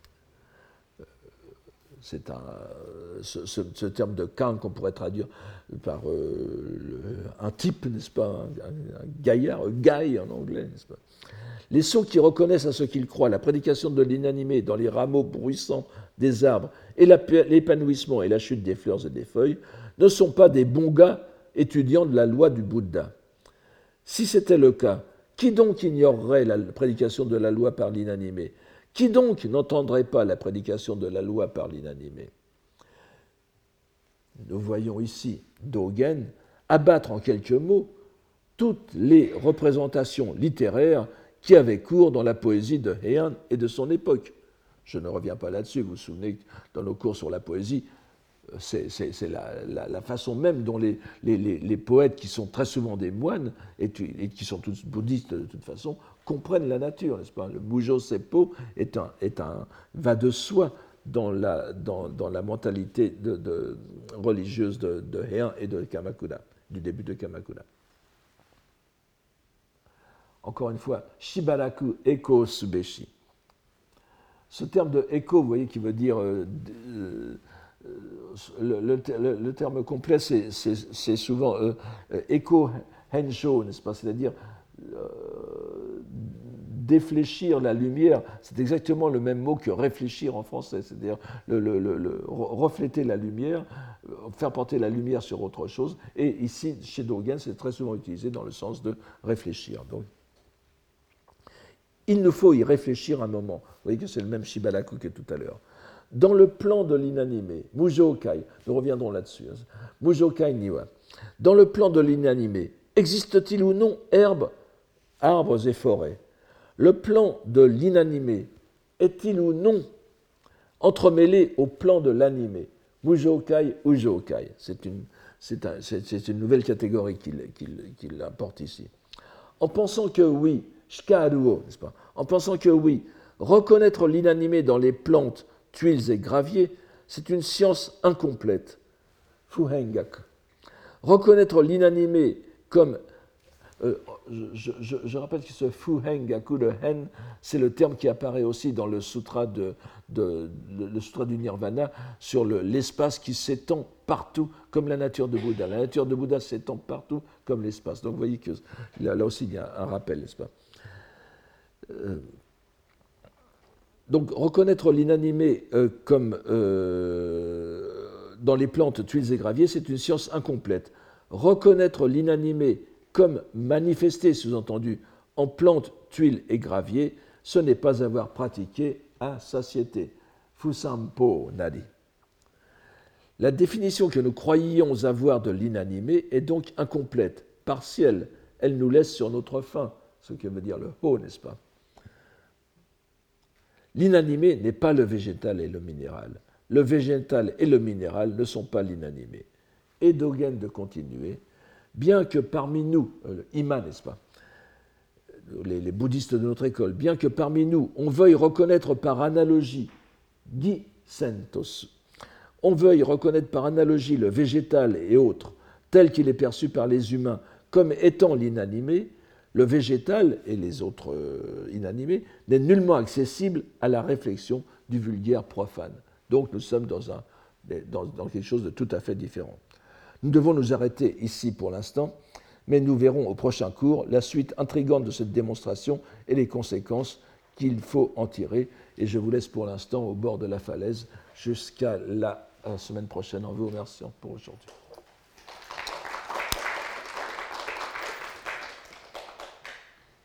A: C'est un, ce, ce, ce terme de kan qu'on pourrait traduire par euh, le, un type, n'est-ce pas, un, un, un gaillard, un guy en anglais, n'est-ce pas. Les sots qui reconnaissent à ce qu'ils croient la prédication de l'inanimé dans les rameaux bruissants des arbres et la, l'épanouissement et la chute des fleurs et des feuilles ne sont pas des bons gars étudiants de la loi du Bouddha. Si c'était le cas, qui donc ignorerait la prédication de la loi par l'inanimé ? Qui donc n'entendrait pas la prédication de la loi par l'inanimé ? Nous voyons ici Dogen abattre en quelques mots toutes les représentations littéraires qui avaient cours dans la poésie de Heian et de son époque. Je ne reviens pas là-dessus, vous vous souvenez que dans nos cours sur la poésie, c'est, c'est, c'est la, la, la façon même dont les, les, les, les poètes, qui sont très souvent des moines et, et qui sont tous bouddhistes de toute façon, comprennent la nature, n'est-ce pas ? Le Mujo Seppo est un, est un, va de soi dans la, dans, dans la mentalité de, de, religieuse de, de Heian et de Kamakura, du début de Kamakura. Encore une fois, Shibaraku Eko Subeshi. Ce terme de Eko, vous voyez, qui veut dire... Euh, euh, le, le, le, le terme complet, c'est, c'est, c'est souvent euh, Eko Hensho, n'est-ce pas ? C'est-à-dire euh, défléchir la lumière. C'est exactement le même mot que réfléchir en français, c'est-à-dire le, le, le, le, refléter la lumière, faire porter la lumière sur autre chose. Et ici, chez Dogen, c'est très souvent utilisé dans le sens de réfléchir. Donc, il nous faut y réfléchir un moment. Vous voyez que c'est le même Shibaraku que tout à l'heure. Dans le plan de l'inanimé, Mujokai, nous reviendrons là-dessus, Mujokai Niwa, dans le plan de l'inanimé, Existe-t-il ou non herbes, arbres et forêts? Le plan de l'inanimé est-il ou non entremêlé au plan de l'animé? Mujokai, Ujokai. C'est une, c'est un, c'est, c'est une nouvelle catégorie qu'il, qu'il, qu'il apporte ici. En pensant que oui, shikaruo, n'est-ce pas? En pensant que oui, reconnaître l'inanimé dans les plantes, tuiles et graviers, c'est une science incomplète. Fuhengaku. Reconnaître l'inanimé comme... Euh, je, je, je rappelle que ce Fuhengaku, le hen, c'est le terme qui apparaît aussi dans le sutra, de, de, le, le sutra du Nirvana sur le, l'espace qui s'étend partout comme la nature de Bouddha. La nature de Bouddha s'étend partout comme l'espace. Donc vous voyez que là, là aussi il y a un rappel, n'est-ce pas? euh, Donc reconnaître l'inanimé euh, comme euh, dans les plantes, tuiles et graviers, c'est une science incomplète. Reconnaître l'inanimé comme manifesté, sous-entendu, en plantes, tuiles et graviers, ce n'est pas avoir pratiqué à satiété. Fusampo nari. La définition que nous croyions avoir de l'inanimé est donc incomplète, partielle. Elle nous laisse sur notre faim, ce que veut dire le ho, n'est-ce pas? L'inanimé n'est pas le végétal et le minéral. Le végétal et le minéral ne sont pas l'inanimé. Et Dogen de continuer, bien que parmi nous, euh, Ima, n'est-ce pas, les, les bouddhistes de notre école, bien que parmi nous, on veuille reconnaître par analogie, Gi Sentosu, on veuille reconnaître par analogie le végétal et autres, tel qu'il est perçu par les humains comme étant l'inanimé, le végétal et les autres euh, inanimés n'est nullement accessible à la réflexion du vulgaire profane. Donc nous sommes dans, un, dans, dans quelque chose de tout à fait différent. Nous devons nous arrêter ici pour l'instant, mais nous verrons au prochain cours la suite intrigante de cette démonstration et les conséquences qu'il faut en tirer. Et je vous laisse pour l'instant au bord de la falaise jusqu'à la semaine prochaine en vous remerciant pour aujourd'hui.